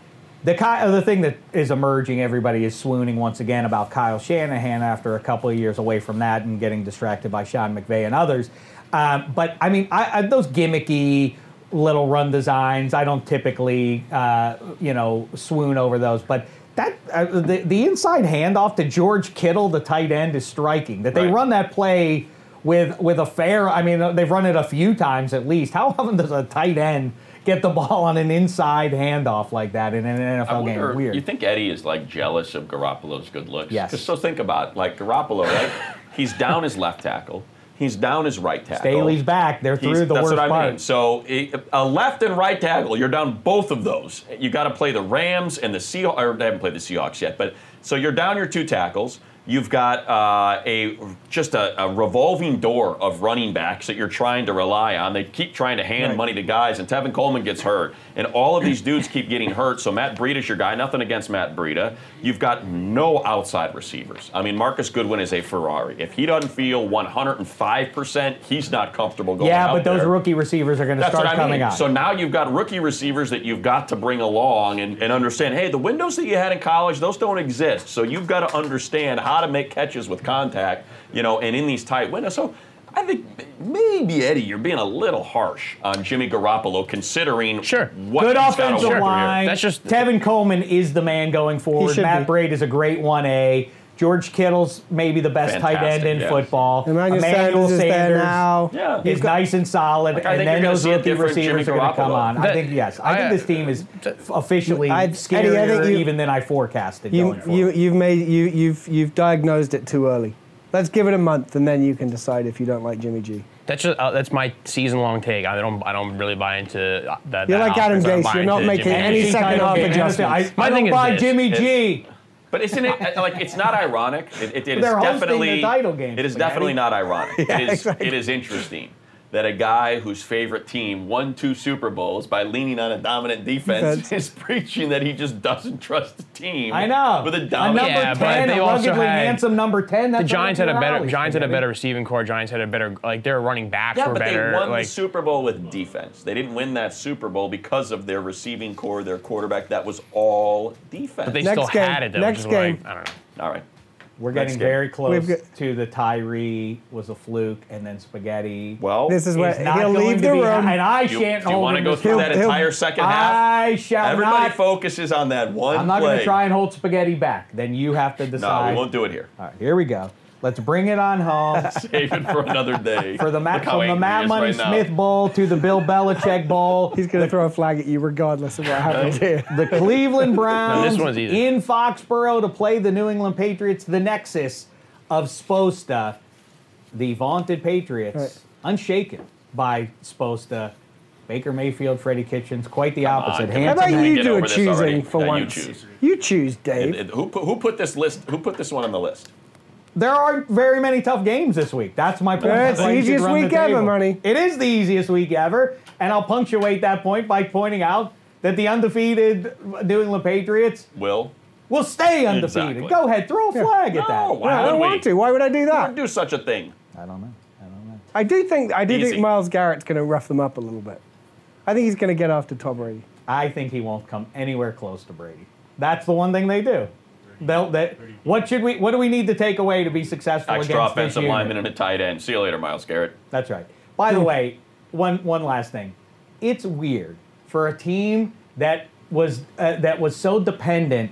The Ky- the thing that is emerging, everybody is swooning once again about Kyle Shanahan after a couple of years away from that and getting distracted by Sean McVay and others. Um, but, I mean, I, I, those gimmicky little run designs, I don't typically, uh, you know, swoon over those. But that uh, the, the inside handoff to George Kittle, the tight end, is striking. That they Right. run that play with, with a fair, I mean, they've run it a few times at least. How often does a tight end get the ball on an inside handoff like that in an N F L I game? wonder, Weird. you think Eddie is like jealous of Garoppolo's good looks? Yes. Because so think about it, like Garoppolo, right? He's down his left tackle. He's down his right tackle. Staley's back. They're through He's- the that's worst what I part. mean. So it, a left and right tackle, you're down both of those. You got to play the Rams and the Seahawks. Or they haven't played the Seahawks yet, but so you're down your two tackles. You've got uh, a just a, a revolving door of running backs that you're trying to rely on. They keep trying to hand Right. money to guys, and Tevin Coleman gets hurt, and all of these dudes keep getting hurt. So Matt Breida's your guy. Nothing against Matt Breida. You've got no outside receivers. I mean, Marcus Goodwin is a Ferrari. If he doesn't feel one hundred five percent, he's not comfortable going yeah, out but those there. rookie receivers are going to That's start what I coming mean. out. So now you've got rookie receivers that you've got to bring along and, and understand, hey, the windows that you had in college, those don't exist. So you've got to understand how to make catches with contact, you know, and in these tight windows. So I think maybe, Eddie, you're being a little harsh on Jimmy Garoppolo considering Sure. what Good he's gotta offensive work through line. here. That's just- Tevin Coleman is the man going forward. should Matt be. Braid is a great one A. George Kittle's maybe the best tight end Fantastic, in yeah. football. Emmanuel Sanders is there now. Yeah. is nice and solid, Like, I and think then you're gonna those see a rookie different receivers Jimmy are going to come Garoppolo. on. I That- think yes. I, I- think this team is f- officially I'd- scarier Eddie, I think you- even than I forecasted You, going forward. you, you've made you, you've you've diagnosed it too early. Let's give it a month, and then you can decide if you don't like Jimmy G. That's just uh, that's my season-long take. I don't I don't really buy into uh, that. You're that like Adam offense. I don't Gase. buy You're not into making Jimmy any G. second half game. adjustments. I, My I don't thing is buy this. Jimmy It's- G. But isn't it like it's not ironic? It, it, it is They're hosting definitely the title game, It is Spaghetti. definitely not ironic. Yeah, it is exactly. it is interesting that a guy whose favorite team won two Super Bowls by leaning on a dominant defense Defense. is preaching that he just doesn't trust the team. I know. With a a dominant number Yeah, but ten, they a also ruggedly had- handsome number ten. That's The Giants right had a up your better alley, Giants had a Spaghetti. better receiving core. Giants had a better like their running backs Yeah, were but better. they won like, the Super Bowl with defense. They didn't win that Super Bowl because of their receiving core, their quarterback. That was all defense. but they Next still game. had it though. Next which is why, game. I don't know. all right. We're Next getting game. very close We've got- to the Tyree was a fluke, and then Spaghetti. Well, This is where is not he'll going leave to the be, room. and I you, shan't do you hold want to him go through He'll- that he'll- entire second half? I shall Everybody not. focuses on that one I'm not play. going to try and hold Spaghetti back. Then you have to No, decide. we won't do it here. All right, here we go. Let's bring it on home. Save it for another day. For the Look Matt, how from the angry Matt he is Money right now. Smith Bowl to the Bill Belichick Bowl. He's going to throw a flag at you regardless of what happens here. The Cleveland Browns this one's easy. in Foxborough to play the New England Patriots, the nexus of Sposta. The vaunted Patriots, Right. unshaken by Sposta. Baker Mayfield, Freddie Kitchens, quite the Come opposite. on, come How on. about Handsome we you get do a over this already? choosing for Yeah, you once? choose. You choose, Dave. It- it- who, put, who put this list? Who put this one on the list? There aren't very many tough games this week. That's my point. Yeah, it's That's why the you should easiest run the week ever, table. Money. It is the easiest week ever, and I'll punctuate that point by pointing out that the undefeated New England Patriots Will? will stay undefeated. Exactly. Go ahead, throw a flag at that. No, No, why I would don't we? want to. Why would I do Who that? would do such a thing? I don't know. I don't know. I do think I do Easy. think Myles Garrett's going to rough them up a little bit. I think he's going to get after Tom Brady. I think he won't come anywhere close to Brady. That's the one thing they do. They'll, they, what should we? What do we need to take away to be successful Extra against this offensive unit? lineman and a tight end. See you later, Myles Garrett. That's right. By the way, one one last thing. It's weird for a team that was uh, that was so dependent.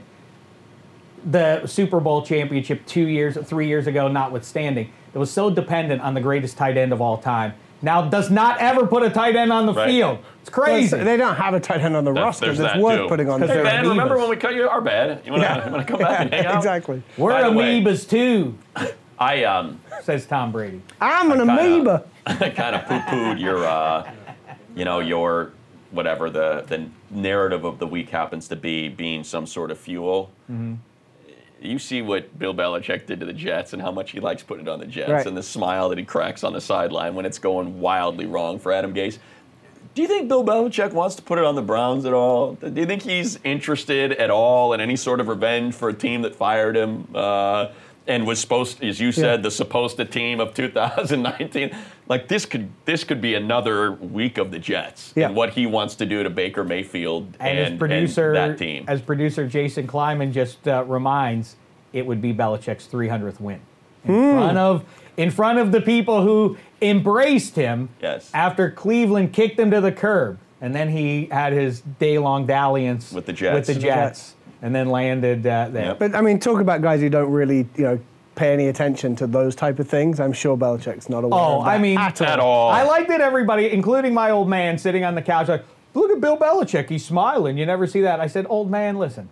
The Super Bowl championship two years, three years ago, notwithstanding, that was so dependent on the greatest tight end of all time. Now does not ever put a tight end on the Right. field. It's crazy. They don't have a tight end on the That's- roster there's that's that, worth too. putting on the Because Hey, they're field. man, remember amoebas. when we cut you our bad? You want to Yeah. come back and hang out? Exactly. We're By the way- amoebas too, I um, says Tom Brady. I'm an kinda- amoeba. I kind of poo-pooed your, uh, you know, your whatever the the narrative of the week happens to be, being some sort of fuel. Mm-hmm. You see what Bill Belichick did to the Jets and how much he likes putting it on the Jets, Right. and the smile that he cracks on the sideline when it's going wildly wrong for Adam Gase. Do you think Bill Belichick wants to put it on the Browns at all? Do you think he's interested at all in any sort of revenge for a team that fired him? Uh, and was supposed, as you said, yeah. the supposed to team of two thousand nineteen. Like this could this could be another week of the Jets yeah. and what he wants to do to Baker Mayfield and, and, as producer, and that team. As producer Jason Kleiman just uh, reminds, it would be Belichick's three hundredth win in mm. front of in front of the people who embraced him yes. after Cleveland kicked him to the curb, and then he had his day-long dalliance with the Jets. With the Jets. And then landed uh, there. Yep. But I mean, talk about guys who don't really, you know, pay any attention to those type of things. I'm sure Belichick's not aware oh, of that I mean, at all. At all. I like that everybody, including my old man, sitting on the couch, like, look at Bill Belichick. He's smiling. You never see that. I said, old man, listen.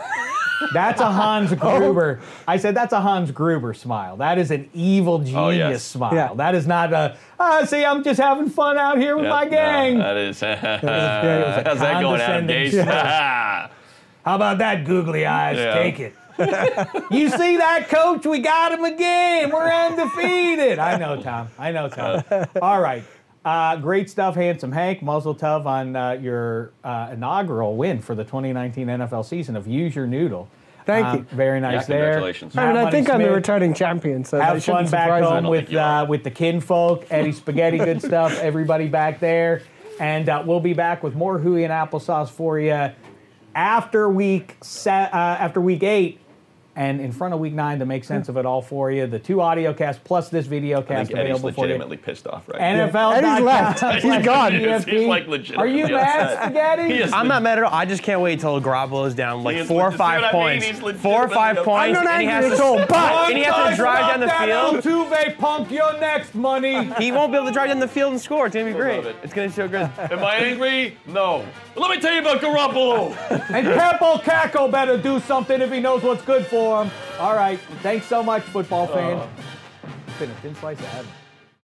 That's a Hans Gruber. I said, that's a Hans Gruber smile. That is an evil genius oh, yes. smile. Yeah. That is not a, ah, see, I'm just having fun out here with yep, my gang. No, that is. It was, it was How's that going, Adam Gase? Yeah. How about that, googly eyes? Yeah. Take it. You see that, Coach? We got him again. We're undefeated. I know, Tom. I know, Tom. All right. Uh, great stuff, Handsome Hank. Muzzle tov on uh, your uh, inaugural win for the twenty nineteen N F L season of Use Your Noodle. Thank um, you. Very nice yeah, there. Congratulations. I mean, I think Smith. I'm the returning champion, so Have that fun shouldn't back surprise home me. with uh, with the kinfolk, Eddie Spaghetti, good stuff. Everybody back there, and uh, we'll be back with more hooey and applesauce for you after week se- uh, after week eight, and in front of week nine to make sense of it all for you. The two audio casts plus this video I cast think Eddie's available for you. legitimately pissed off right N F now. L. Eddie's left. He's gone. He's, he's like Are legitimately you mad, upset. Spaghetti? He is I'm not mad at all. I just can't wait till Garoppolo's down like He is four or legit- five see what I mean? points. He's Four or five legitimately points, upset. and he has I'm to, not angry at all, and he has to drive down the field. Altuve, punk, you're next, money. He won't be able to drive down the field and score. It's gonna be great. it. It's gonna be so good. Am I angry? No. But let me tell you about Garoppolo. And Capo Caco better do something if he knows what's good for him. All right. Thanks so much, football fan. It's been a thin slice of heaven.